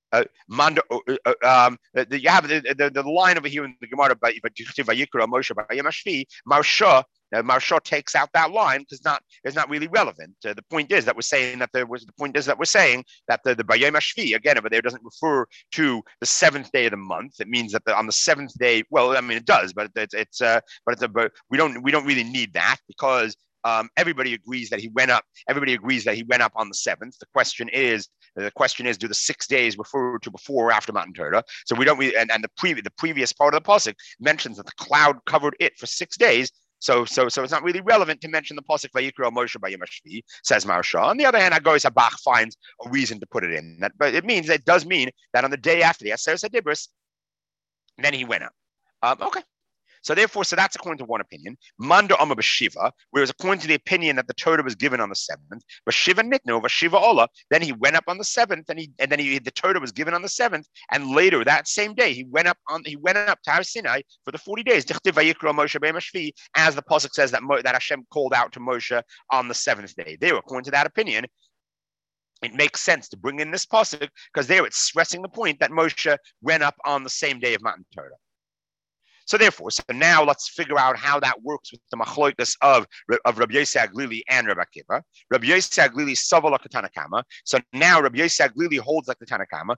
A: Uh, Manda, uh, uh, um, the, you have the, the, the line over here in the Gemara by Vayikra Moshe by Yamashvi, Marsha. Uh, Marsha takes out that line because not it's not really relevant. Uh, the point is that we're saying that there was the point is that we're saying that the the Bayom Hashvi again over there doesn't refer to the seventh day of the month. It means that the, on the seventh day, well, I mean it does, but it's it's uh, but it's a, but we don't we don't really need that because um, everybody agrees that he went up. Everybody agrees that he went up on the seventh. The question is. The question is, do the six days refer to before or after Matan Torah? So we don't really, and, and the previous the previous part of the pasuk mentions that the cloud covered it for six days. So so so it's not really relevant to mention the pasuk Vayikra Moshe by Yamashvi, says Maharsha. On the other hand, Agoy Sabach finds a reason to put it in. That, but it means it does mean that on the day after the Aseret Adibris, then he went up. Um, okay. So therefore, so that's according to one opinion. Manda Amma B'Shiva, whereas according to the opinion that the Torah was given on the seventh, B'Shiva Nitno, B'Shiva Ola, then he went up on the seventh, and he and then he the Torah was given on the seventh, and later that same day he went up on he went up to Har Sinai for the forty days. Dichtiv Vayikra Moshe B'Mashvi, as the pasuk says that Mo, that Hashem called out to Moshe on the seventh day. There, according to that opinion, it makes sense to bring in this pasuk because there it's stressing the point that Moshe went up on the same day of Matan Torah. So therefore, so now let's figure out how that works with the machloikas of, of Rabbi Yossi Aglili and Rabbi Akiva. Rabbi Yossi Aglili savala katana kama. So now Rabbi Yossi Aglili holds like the Tanakama.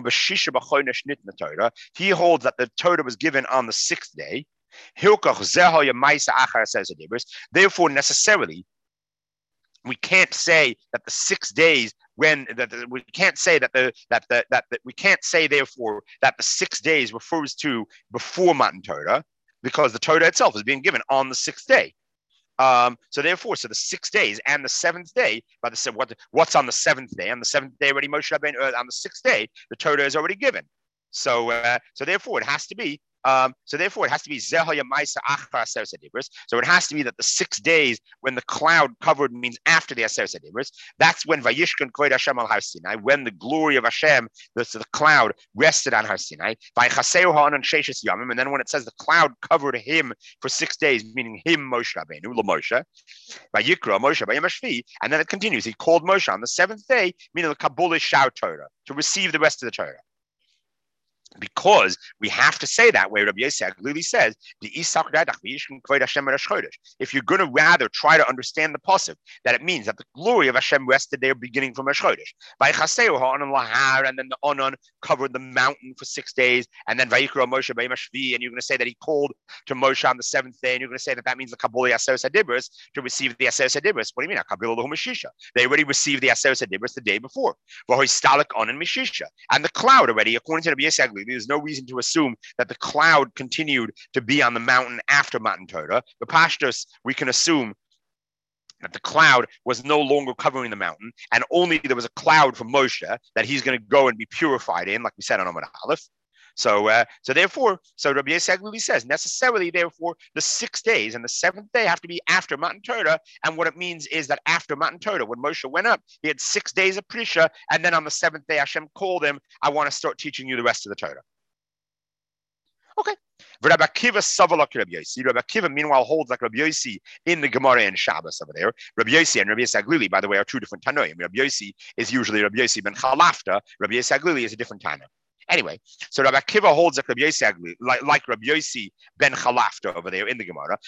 A: He holds that the Torah was given on the sixth day. Therefore, necessarily, we can't say that the six days when that we can't say that the that the that, that we can't say therefore that the six days refers to before Matan Torah because the Torah itself is being given on the sixth day. Um, so therefore, so the six days and the seventh day, by the what what's on the seventh day? On the seventh day already Moshe Rabbeinu, uh, on the sixth day the Torah is already given. So uh, so therefore it has to be. Um, so therefore, it has to be Zehaya Maisa Achar Aseret Adibris. So it has to be that the six days when the cloud covered means after the Aseret Adibris. That's when Vayishkan Kvod Hashem al Har Sinai, when the glory of Hashem, the, so the cloud rested on Har Sinai. Vaychaseu ha'anan sheishes yamim, and then when it says the cloud covered him for six days, meaning him Moshe Rabbeinu, LaMoshe, Vayikra Moshe Vayamashvi, and then it continues. He called Moshe on the seventh day, meaning the Kabbalah Shau Torah, to receive the rest of the Torah. Because we have to say that way, Rabbi Yossi Aglili says, if you're going to rather try to understand the pasuk, that it means that the glory of Hashem rested there beginning from Rosh Chodesh. And then the Onan covered the mountain for six days, and then Vayikra Moshe B'Mashvi, and you're going to say that he called to Moshe on the seventh day, and you're going to say that that means the Kabbalah Aseret Adibris to receive the Aseret Adibris. What do you mean? They already received the Aseret Adibris the day before. And the cloud already, according to Rabbi Yossi Aglili, there's no reason to assume that the cloud continued to be on the mountain after Matan Torah. But Pashtus, we can assume that the cloud was no longer covering the mountain, and only there was a cloud for Moshe that he's going to go and be purified in, like we said on Amud Aleph. So, uh, so therefore, so Rabbi Yossi Aglili says necessarily, therefore, the six days and the seventh day have to be after Matan Torah. And what it means is that after Matan Torah, when Moshe went up, he had six days of Prisha, and then on the seventh day, Hashem called him, I want to start teaching you the rest of the Torah. Okay. Rabbi Akiva savalak Rabbi Yossi. Rabbi Akiva, meanwhile, holds like Rabbi Yossi in the Gemara and Shabbos over there. Rabbi Yossi and Rabbi Yossi Aglili, by the way, are two different Tanoim. Rabbi Yossi is usually Rabbi Yossi ben Chalafta. Rabbi Yossi Aglili is a different Tana. Anyway, so Rabbi Akiva holds like Rabbi Yossi Aglili, like, like Rabbi Yossi ben Chalafta over there in the Gemara.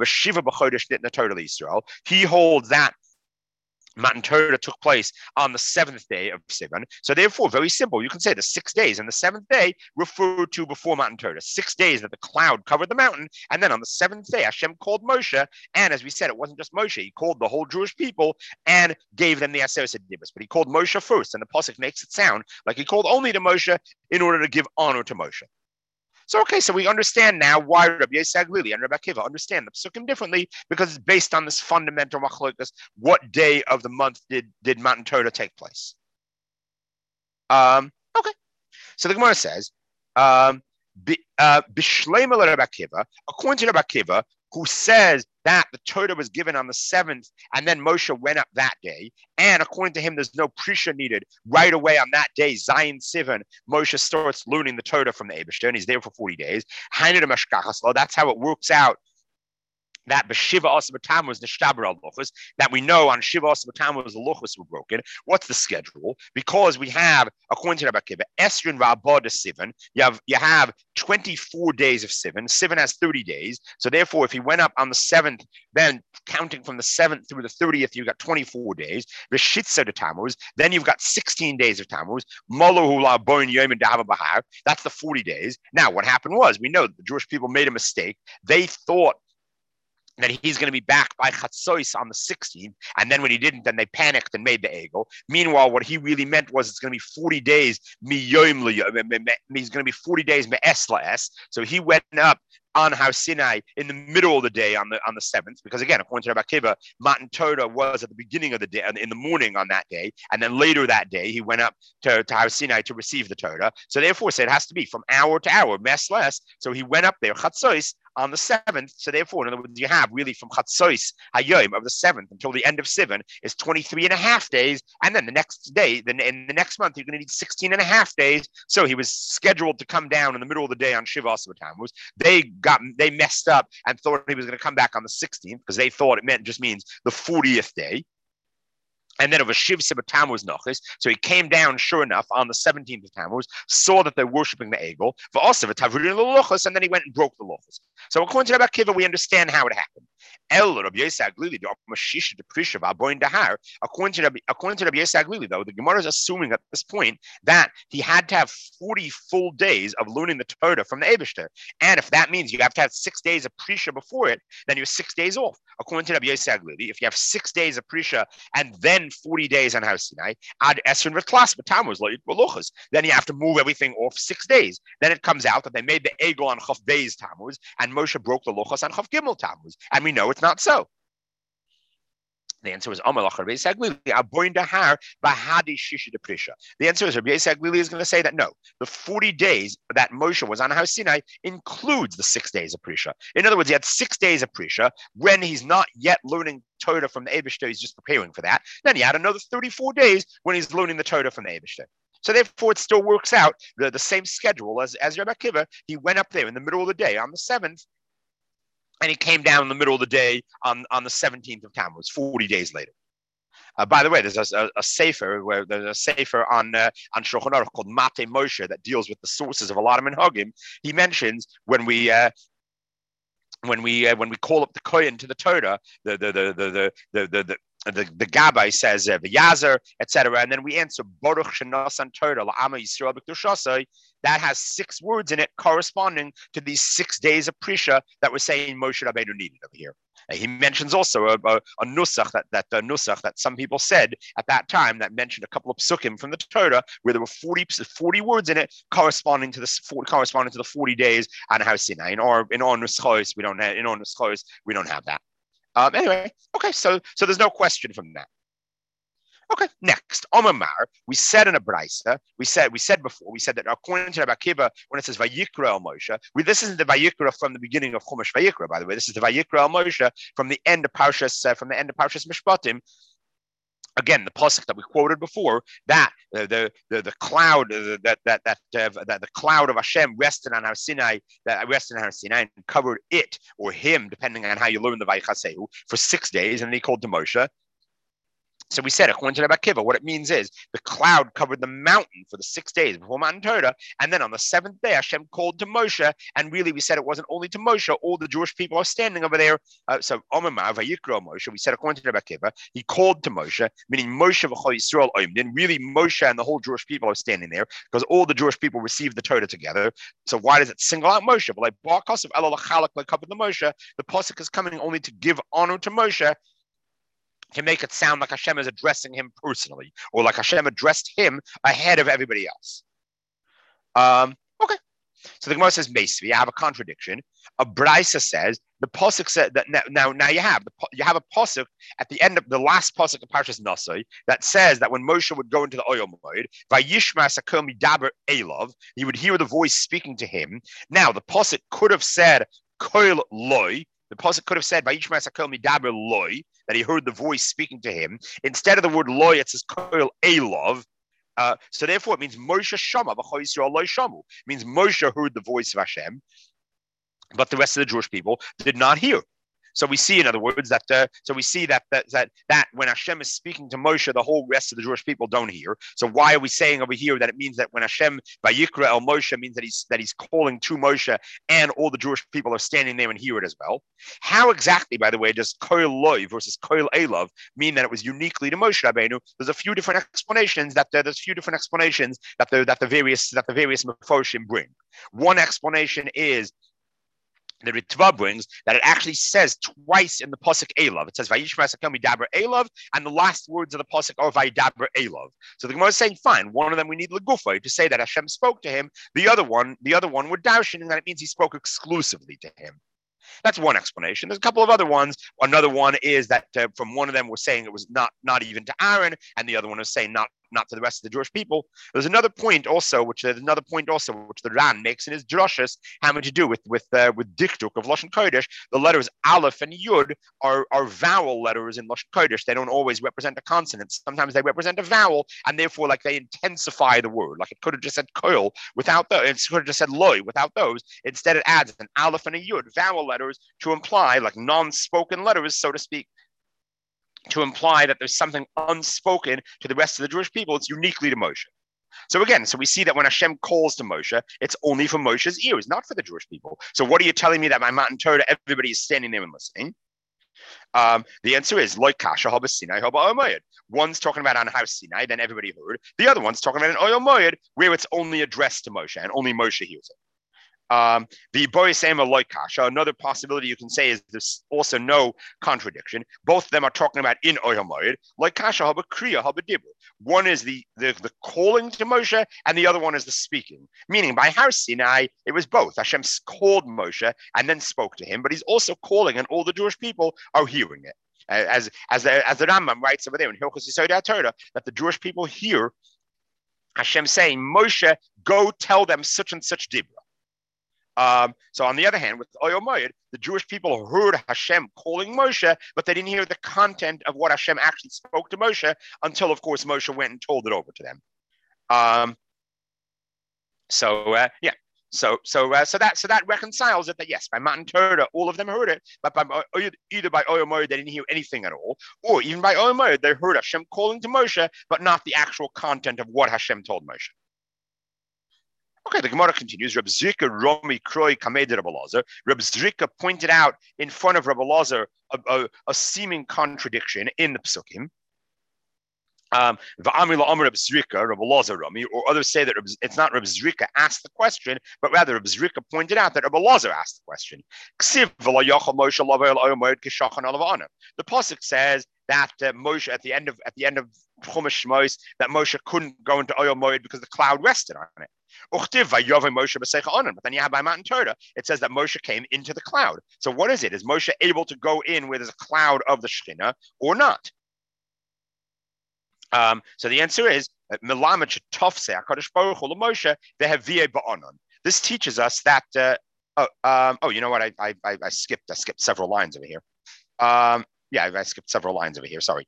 A: He holds that Matan Torah took place on the seventh day of Sivan. So therefore, very simple. You can say the six days and the seventh day referred to before Matan Torah. Six days that the cloud covered the mountain. And then on the seventh day, Hashem called Moshe. And as we said, it wasn't just Moshe. He called the whole Jewish people and gave them the Aseret Adibris. But he called Moshe first. And the pasuk makes it sound like he called only to Moshe in order to give honor to Moshe. So, okay, so we understand now why Rabbi Yossi Aglili and Rabbi Akiva understand the psukim differently, because it's based on this fundamental machlokas. What day of the month did, did Matan Torah take place? Um, okay, so the Gemara says, um, uh, Bishleima Rabbi Akiva, according to Rabbi Akiva, who says that the Torah was given on the seventh, and then Moshe went up that day. And according to him, there's no prisha needed. Right away on that day, Zion Sivan, Moshe starts learning the Torah from the Eibishter, and he's there for forty days. That's how it works out that b'shiva asa b'tammuz neshtaber al luchos, that we know on shiva asa b'tammuz the luchos were broken. What's the schedule? Because we have, according to Rabbi Akiva, Esrin Rabba de Sivan, you have you have twenty-four days of Sivan. Sivan has thirty days. So therefore, if he went up on the seventh, then counting from the seventh through the thirtieth, you've got twenty-four days. V'shitza de Tammuz, then you've got sixteen days of Tammuz. Molo la boin yom dahava bahar. That's the forty days. Now, what happened was, we know that the Jewish people made a mistake. They thought that he's going to be back by Chatzois on the sixteenth, and then when he didn't, then they panicked and made the egel. Meanwhile, what he really meant was it's going to be forty days. He's going to be forty days me'es la'es. So he went up on Har Sinai in the middle of the day on the on the seventh, because again, according to Rabbi Akiva, Matan Torah was at the beginning of the day, in the morning on that day, and then later that day he went up to, to Har Sinai to receive the Torah. So therefore, so it has to be from hour to hour, mes less. So he went up there, Chatzois, on the seventh. So therefore, in other words, you have really from Chatzois Hayom of the seventh until the end of Sivan is twenty-three and a half days, and then the next day, then in the next month, you're going to need sixteen and a half days. So he was scheduled to come down in the middle of the day on Shiva Asar Tammuz. They got they messed up and thought he was going to come back on the sixteenth because they thought it meant just means the fortieth day. And then of a Shiv Sibba Tammuz Nochis. So he came down, sure enough, on the seventeenth of Tammuz, saw that they're worshiping the Egel, and then he went and broke the Lochus. So according to Rabbi Akiva, we understand how it happened. According to Rabbi, according to Rabbi Yosef Aglili, though, the Gemara is assuming at this point that he had to have forty full days of learning the Torah from the Eibishter. And if that means you have to have six days of Prisha before it, then you're six days off. According to Rabbi Yosef Aglili, if you have six days of Prisha and then forty days on Har Sinai, ad Esrin v'Tlas b'Tammuz lo yitbalochas, then you have to move everything off six days. Then it comes out that they made the Egel on Chav Beis Tammuz, and Moshe broke the Lochas on Chav Gimel Tammuz. And we know it's not so. The answer is Amar Rabbi Yosef Aglili, Aboin Dahar Bahadi Shishi de Prisha. The answer is Rabbi Yosef Aglili is going to say that no, the forty days that Moshe was on Har Sinai includes the six days of Prisha. In other words, he had six days of Prisha when he's not yet learning Torah from the Eibishter, he's just preparing for that. Then he had another thirty-four days when he's learning the Torah from the Eibishter. So therefore, it still works out the, the same schedule as, as Rabbi Akiva. He went up there in the middle of the day on the seventh, and he came down in the middle of the day on, on the seventeenth of Tammuz, forty days later. Uh, by the way, there's a, a, a sefer where there's a sefer on uh, on Shulchan Aruch called Mate Moshe that deals with the sources of a lot of minhagim. He mentions when we uh, when we uh, when we call up the kohen to the Torah, the the the the the the, the, the The, the Gabbai says uh, the Yazer, et cetera, and then we answer Baruch Shenasan Torah La'ama Yisrael B'Kedushasai. That has six words in it corresponding to these six days of Prisha that we're saying Moshe Rabbeinu needed over here. Uh, he mentions also a, a, a nusach that that uh, nusach that some people said at that time that mentioned a couple of psukim from the Torah where there were forty, forty words in it corresponding to the corresponding to the forty days on Har Sinai. In our in our nuschos we don't have in our nuschos we don't have that. Um, anyway, okay, so so there's no question from that. Okay, next, Omar, we said in a brisa, we said we said before, we said that according to Rabbi Akiva, when it says Vayikra El Moshe, we, this isn't the Vayikra from the beginning of Chumash Vayikra, by the way. This is the Vayikra El Moshe from the end of Parshas, uh, from the end of Parshas Mishpatim. Again, the pasuk that we quoted before, that uh, the, the the cloud uh, that that that, uh, that the cloud of Hashem rested on Har Sinai, that rested on Har Sinai and covered it or him, depending on how you learn the Vayichasehu, for six days, and then he called to Moshe. So we said, according to Rabbi Akiva, what it means is the cloud covered the mountain for the six days before Matan Torah, and then on the seventh day, Hashem called to Moshe, and really we said it wasn't only to Moshe, all the Jewish people are standing over there. Uh, so Omar Vayikra Moshe, we said according to Rabbi Akiva, he called to Moshe, meaning Moshe v'chol Yisrael Oimdin, really Moshe and the whole Jewish people are standing there, because all the Jewish people received the Torah together. So why does it single out Moshe? But like Barkas of Elul Chalak like covered the Moshe, the pasuk is coming only to give honor to Moshe, to make it sound like Hashem is addressing him personally, or like Hashem addressed him ahead of everybody else. Um, okay. So the Gemara says, Meisvi, I have a contradiction. A Brisa says, the pasuk said that now, now, now you have the you have a pasuk at the end of the last pasuk of Parshas Nasai that says that when Moshe would go into the Oyel Moed, Vayishma Sakel Midaber Elov, he would hear the voice speaking to him. Now the pasuk could have said Koil Loi. The pasuk could have said Vayishma Sakel Midaber Loi, that he heard the voice speaking to him. Instead of the word Loi, it says Koil Elov. Uh, so therefore, it means Moshe Shama v'chol Yisrael Loi Shamu. It means Moshe heard the voice of Hashem, but the rest of the Jewish people did not hear. So we see, in other words, that uh, so we see that, that that that when Hashem is speaking to Moshe, the whole rest of the Jewish people don't hear. So why are we saying over here that it means that when Hashem Vayikra El Moshe means that he's that he's calling to Moshe and all the Jewish people are standing there and hear it as well? How exactly, by the way, does Koil Loi versus Koil Elav mean that it was uniquely to Moshe Rabbeinu? There's a few different explanations that uh, there's a few different explanations that the that the various that the various Mefoshim bring. One explanation is the Ritva brings that it actually says twice in the pasuk Elav. It says Vayishma Sakem Vidaber Elav, and the last words of the pasuk are Vayidaber Elav. So the Gemara is saying, fine, one of them we need Legufay to say that Hashem spoke to him. The other one, the other one, we're Darshan, and that it means he spoke exclusively to him. That's one explanation. There's a couple of other ones. Another one is that uh, from one of them we're saying it was not not even to Aaron, and the other one is saying not not to the rest of the Jewish people. There's another point also, which there's another point also, which the Ran makes in his drushes, having to do with with uh, with dikduk of Lashon Kodesh. The letters Aleph and Yud are are vowel letters in Lashon Kodesh. They don't always represent a consonant. Sometimes they represent a vowel, and therefore, like, they intensify the word. Like, it could have just said koil without those. It could have just said loy without those. Instead, it adds an Aleph and a Yud, vowel letters, to imply, like, non-spoken letters, so to speak, to imply that there's something unspoken to the rest of the Jewish people. It's uniquely to Moshe. So again, so we see that when Hashem calls to Moshe, it's only for Moshe's ears, not for the Jewish people. So what are you telling me that my Matan Torah, everybody is standing there and listening? Um, the answer is like Kasha Haba Sinai Haba Omayed. One's talking about on House Sinai, then everybody heard. The other one's talking about an Oil Moed, where it's only addressed to Moshe and only Moshe hears it. Um, the Boyasema Loikasha, another possibility you can say is there's also no contradiction. Both of them are talking about in Oyel Moed, Loikasha Haba Kriya Haba Dibur. One is the, the, the calling to Moshe, and the other one is the speaking. Meaning by Har Sinai, it was both. Hashem called Moshe and then spoke to him, but he's also calling, and all the Jewish people are hearing it. As, as, the, as the Rambam writes over there in Hilchos Yesod HaTorah, that the Jewish people hear Hashem saying, Moshe, go tell them such and such Dibra. Um, so on the other hand, with Oyel Moed, the Jewish people heard Hashem calling Moshe, but they didn't hear the content of what Hashem actually spoke to Moshe until, of course, Moshe went and told it over to them. Um, so uh, yeah, so so uh, so that so that reconciles it. That yes, by Matan Torah, all of them heard it, but by, either by Oyel Moed they didn't hear anything at all, or even by Oyel Moed they heard Hashem calling to Moshe, but not the actual content of what Hashem told Moshe. Okay, the Gemara continues. Reb Zrika Romi Kroi Kamed Reb Elazar. Reb Zrika pointed out in front of Reb Elazar a, a, a seeming contradiction in the Psukim. Um, Reb Zrika, Reb Elazar Romi, or others say that it's not Reb Zrika asked the question, but rather Reb Zrika pointed out that Reb Elazar asked the question. The pasuk says that uh, Moshe at the end of at the end of Chumash Shmos that Moshe couldn't go into Oyel Moed because the cloud rested on it. But then you have by Matan Torah, it says that Moshe came into the cloud. So what is it? Is Moshe able to go in where there's a cloud of the Shekhinah or not? Um, so the answer is this teaches us that. Uh, oh, um, oh, you know what? I, I I skipped I skipped several lines over here. Um, Yeah, I skipped several lines over here. Sorry.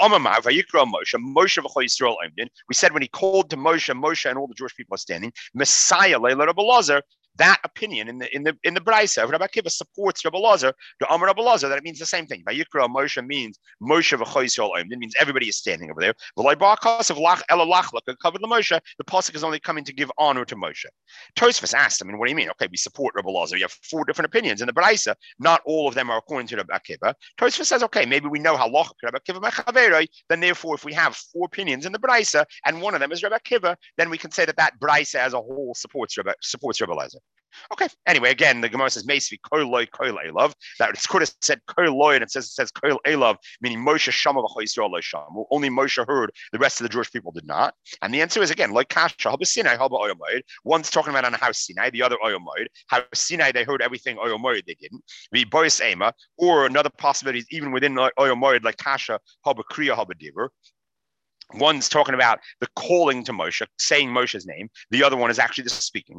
A: We said when he called to Moshe, Moshe and all the Jewish people are standing. Messiah Leila Rabbi Elazar. That opinion in the in the in the Braisa of Rabbi Akiva supports Rabbi Elazar, the Amar Rabbi Elazar, that it means the same thing. Vayikra Moshe means Moshe v'Chol Yisrael Oim. It means everybody is standing over there. V'loi ba'akas of lach ela lachlak covered the Moshe. The pasuk is only coming to give honor to Moshe. Tosfos asked, I mean, what do you mean? Okay, we support Rabbi Elazar. You have four different opinions in the Braisa. Not all of them are according to Rabbi Akiva. Tosfos says, okay, maybe we know how lachak Rabbi Akiva mechaveroi. Then therefore, if we have four opinions in the Braisa and one of them is Rabbi Akiva, then we can say that that Braisa as a whole supports Rabbi supports Rabbi Elazar. Okay. Anyway, again, the Gemara says Meisvi Koil Loi Koil Elav. That it could have said Koil Loi, and it says it says Koil Elav, meaning Moshe Shama v'Chol Yisrael Lo Sham. Only Moshe heard; the rest of the Jewish people did not. And the answer is again like Kasha Haba Sinai Haba Oyel Moed. One's talking about on House Sinai, the other Oyel Moed. House Sinai they heard everything, Oyel Moed they didn't. The Bois Ema, or another possibility is even within Oyel Moed like Kasha Haba Kriya Haba Diver. One's talking about the calling to Moshe, saying Moshe's name. The other one is actually the speaking. Yeah.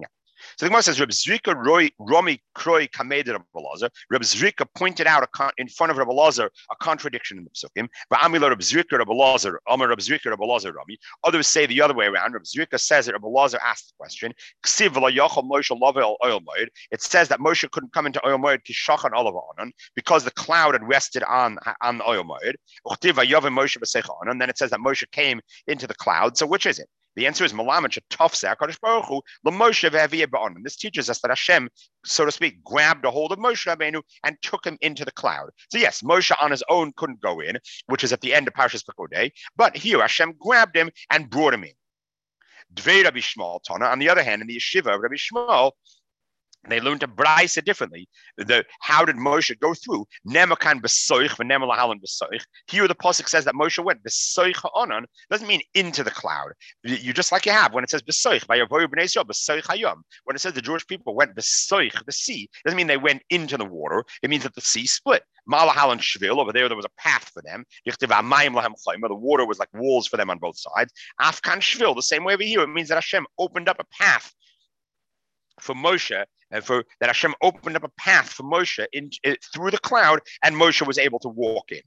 A: So the Gemara says, Reb Zrika Roy, Romi Kroi Kamed Reb Elazar. Reb Zrika pointed out a con- in front of Reb Elazar a contradiction in the Pesukim. But Amila Reb Zrika Reb Elazar, Amar Reb Zrika Reb Elazar Rami. Others say the other way around. Reb Zrika says that Reb Elazar asked the question. Ksiv V'layachal Moshe Lavel Oil Moed. It says that Moshe couldn't come into Oil Moed Kishachan Olav Anan because the cloud had rested on on the Oil Moed. Uchtiv Vayavim Moshe V'Seicha Anan. Then it says that Moshe came into the cloud. So which is it? The answer is Malamach Tafseh HaKadosh Baruch Hu L'Moshe Ve'Aviyeh Ba'anan. This teaches us that Hashem, so to speak, grabbed a hold of Moshe Rabbeinu and took him into the cloud. So yes, Moshe on his own couldn't go in, which is at the end of Parshas Pekodei, but here Hashem grabbed him and brought him in. Dvei Rabbi Shmuel Tana. On the other hand, in the yeshiva of Rabbi Shmuel, they learned to braisa differently. The how did Moshe go through? Nemakan b'soich v'nem lahalan b'soich. Here the pasuk says that Moshe went b'soich ha'onan. Doesn't mean into the cloud. You just like you have when it says b'soich v'yavoyu b'nei Yisrael b'soich hayom. When it says the Jewish people went b'soich the sea, doesn't mean they went into the water. It means that the sea split. Malahalan shvil, over there there was a path for them. The water was like walls for them on both sides. Afkan shvil, the same way over here. It means that Hashem opened up a path for Moshe, and for that Hashem opened up a path for Moshe in, in, through the cloud, and Moshe was able to walk in.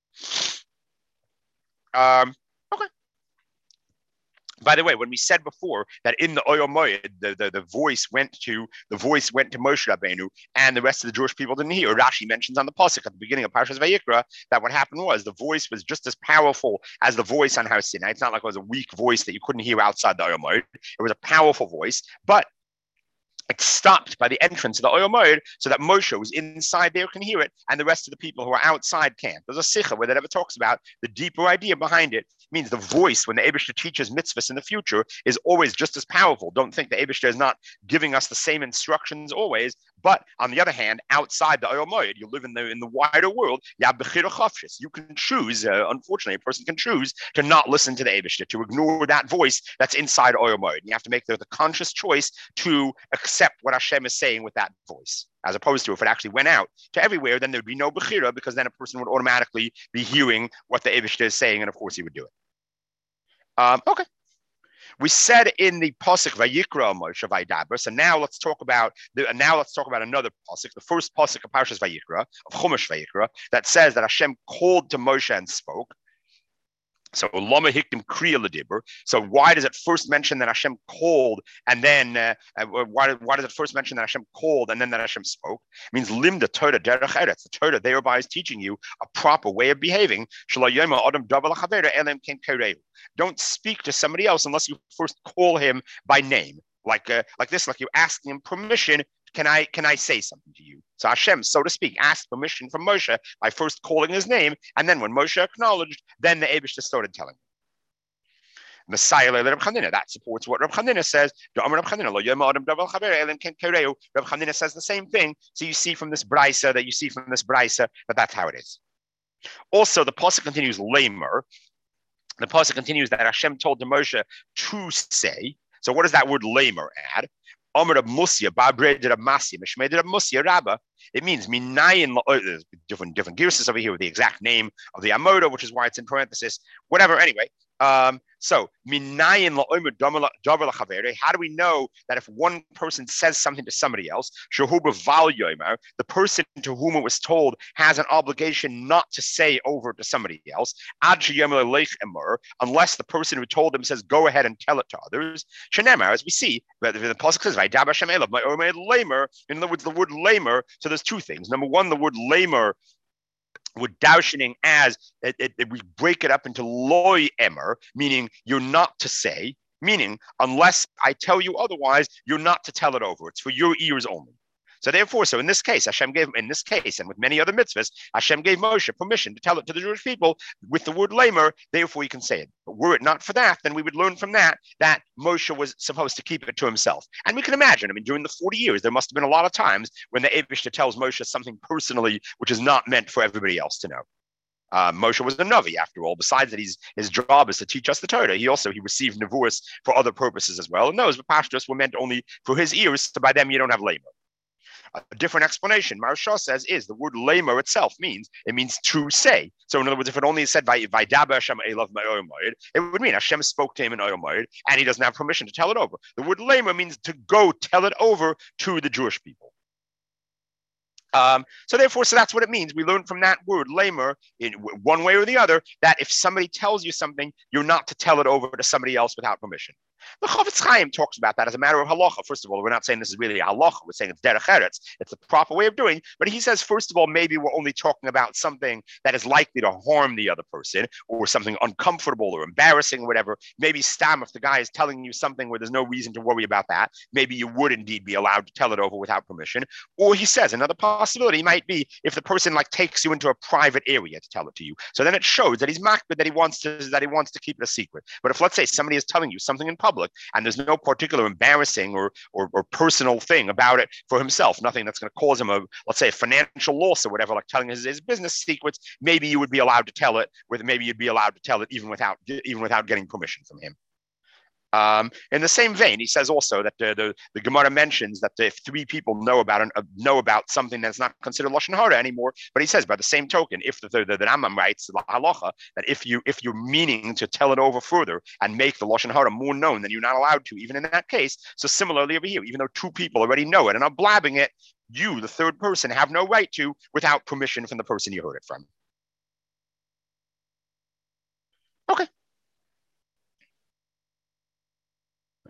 A: Um, okay. By the way, when we said before that in the Oyel Moed, the, the, the voice went to the voice went to Moshe Rabbeinu, and the rest of the Jewish people didn't hear. Rashi mentions on the pasuk at the beginning of Parshas Vayikra that what happened was the voice was just as powerful as the voice on Har Sinai. It's not like it was a weak voice that you couldn't hear outside the Oyel Moed. It was a powerful voice, but it stopped by the entrance of the Oyel Moed so that Moshe was inside there can hear it, and the rest of the people who are outside can't. There's a sikha where that ever talks about the deeper idea behind it. It means the voice when the Eibishter teaches mitzvahs in the future is always just as powerful. Don't think the Eibishter is not giving us the same instructions always. But on the other hand, outside the Oyel Moed, you live in the in the wider world. You can choose. Uh, unfortunately, a person can choose to not listen to the Eibishter, to ignore that voice that's inside Oyel Moed. You have to make the, the conscious choice to accept what Hashem is saying with that voice, as opposed to if it actually went out to everywhere, then there'd be no bechira, because then a person would automatically be hearing what the Eibishter is saying, and of course he would do it. Um, okay. We said in the pasuk Vayikra Moshe Vaydaber. So now let's talk about the. Now let's talk about another pasuk, the first pasuk of Parshas Vayikra, of Chumash Vayikra, that says that Hashem called to Moshe and spoke. So Lama Hikdim Kriya Ladibur. So why does it first mention that Hashem called, and then uh, why, why does it first mention that Hashem called and then that Hashem spoke? It means Limda Torah Derech Eretz. The Torah thereby is teaching you a proper way of behaving. Don't speak to somebody else unless you first call him by name, like uh, like this, like you're asking him permission. Can I can I say something to you? So Hashem, so to speak, asked permission from Moshe by first calling his name, and then when Moshe acknowledged, then the Eibishter started telling him. Messiah Reb Chanina, that supports what Reb Chanina says. Reb Chanina says the same thing. So you see from this brisa that you see from this brisa that that's how it is. Also, the pasuk continues lamer. The pasuk continues that Hashem told to Moshe to say. So what does that word lamer add? It means minayin. There's different different girses over here with the exact name of the amoda, which is why it's in parenthesis. Whatever. Anyway, um, so minayin la'omer. How do we know that if one person says something to somebody else, the person to whom it was told has an obligation not to say over to somebody else, unless the person who told them says, "Go ahead and tell it to others." As we see, the pasuk says, in other words, the word lamer. So there's two things. Number one, the word lamer, with darshaning as it, it, it, we break it up into loy emer, meaning you're not to say, meaning unless I tell you otherwise, you're not to tell it over. It's for your ears only. So therefore, so in this case, Hashem gave, in this case, and with many other mitzvahs, Hashem gave Moshe permission to tell it to the Jewish people with the word lamer, therefore he can say it. But were it not for that, then we would learn from that, that Moshe was supposed to keep it to himself. And we can imagine, I mean, during the forty years, there must have been a lot of times when the Eibishter tells Moshe something personally, which is not meant for everybody else to know. Uh, Moshe was a Navi, after all. Besides that, he's, his job is to teach us the Torah. He also, he received Nevuos for other purposes as well. And those Pashtos were meant only for his ears, so by them you don't have lamer. A different explanation, Maharsha says, is the word lamer itself means, it means to say. So in other words, if it only said, Vaydaber Hashem elav ma'or moed, it would mean Hashem spoke to him in Or Moed, and he doesn't have permission to tell it over. The word lamer means to go tell it over to the Jewish people. Um, so therefore, so that's what it means. We learn from that word, lamer, in one way or the other, that if somebody tells you something, you're not to tell it over to somebody else without permission. The Chofetz Chaim talks about that as a matter of halacha. First of all, we're not saying this is really a halacha. We're saying it's derech eretz. It's the proper way of doing. But he says, first of all, maybe we're only talking about something that is likely to harm the other person, or something uncomfortable or embarrassing or whatever. Maybe stam, if the guy is telling you something where there's no reason to worry about that, maybe you would indeed be allowed to tell it over without permission. Or he says another possibility might be if the person like takes you into a private area to tell it to you. So then it shows that he's makbid, that he wants to that he wants to keep it a secret. But if, let's say, somebody is telling you something in public and there's no particular embarrassing or, or or personal thing about it for himself, nothing that's going to cause him a, let's say, a financial loss or whatever, like telling his, his business secrets, maybe you would be allowed to tell it, with maybe you'd be allowed to tell it even without even without getting permission from him. Um, in the same vein, he says also that the, the, the Gemara mentions that if three people know about an, uh, know about something that's not considered lashon hara anymore, but he says by the same token, if the the, the, the Rambam writes the halacha that if you if you're meaning to tell it over further and make the lashon hara more known, then you're not allowed to, even in that case. So similarly over here, even though two people already know it and are blabbing it, you, the third person, have no right to without permission from the person you heard it from.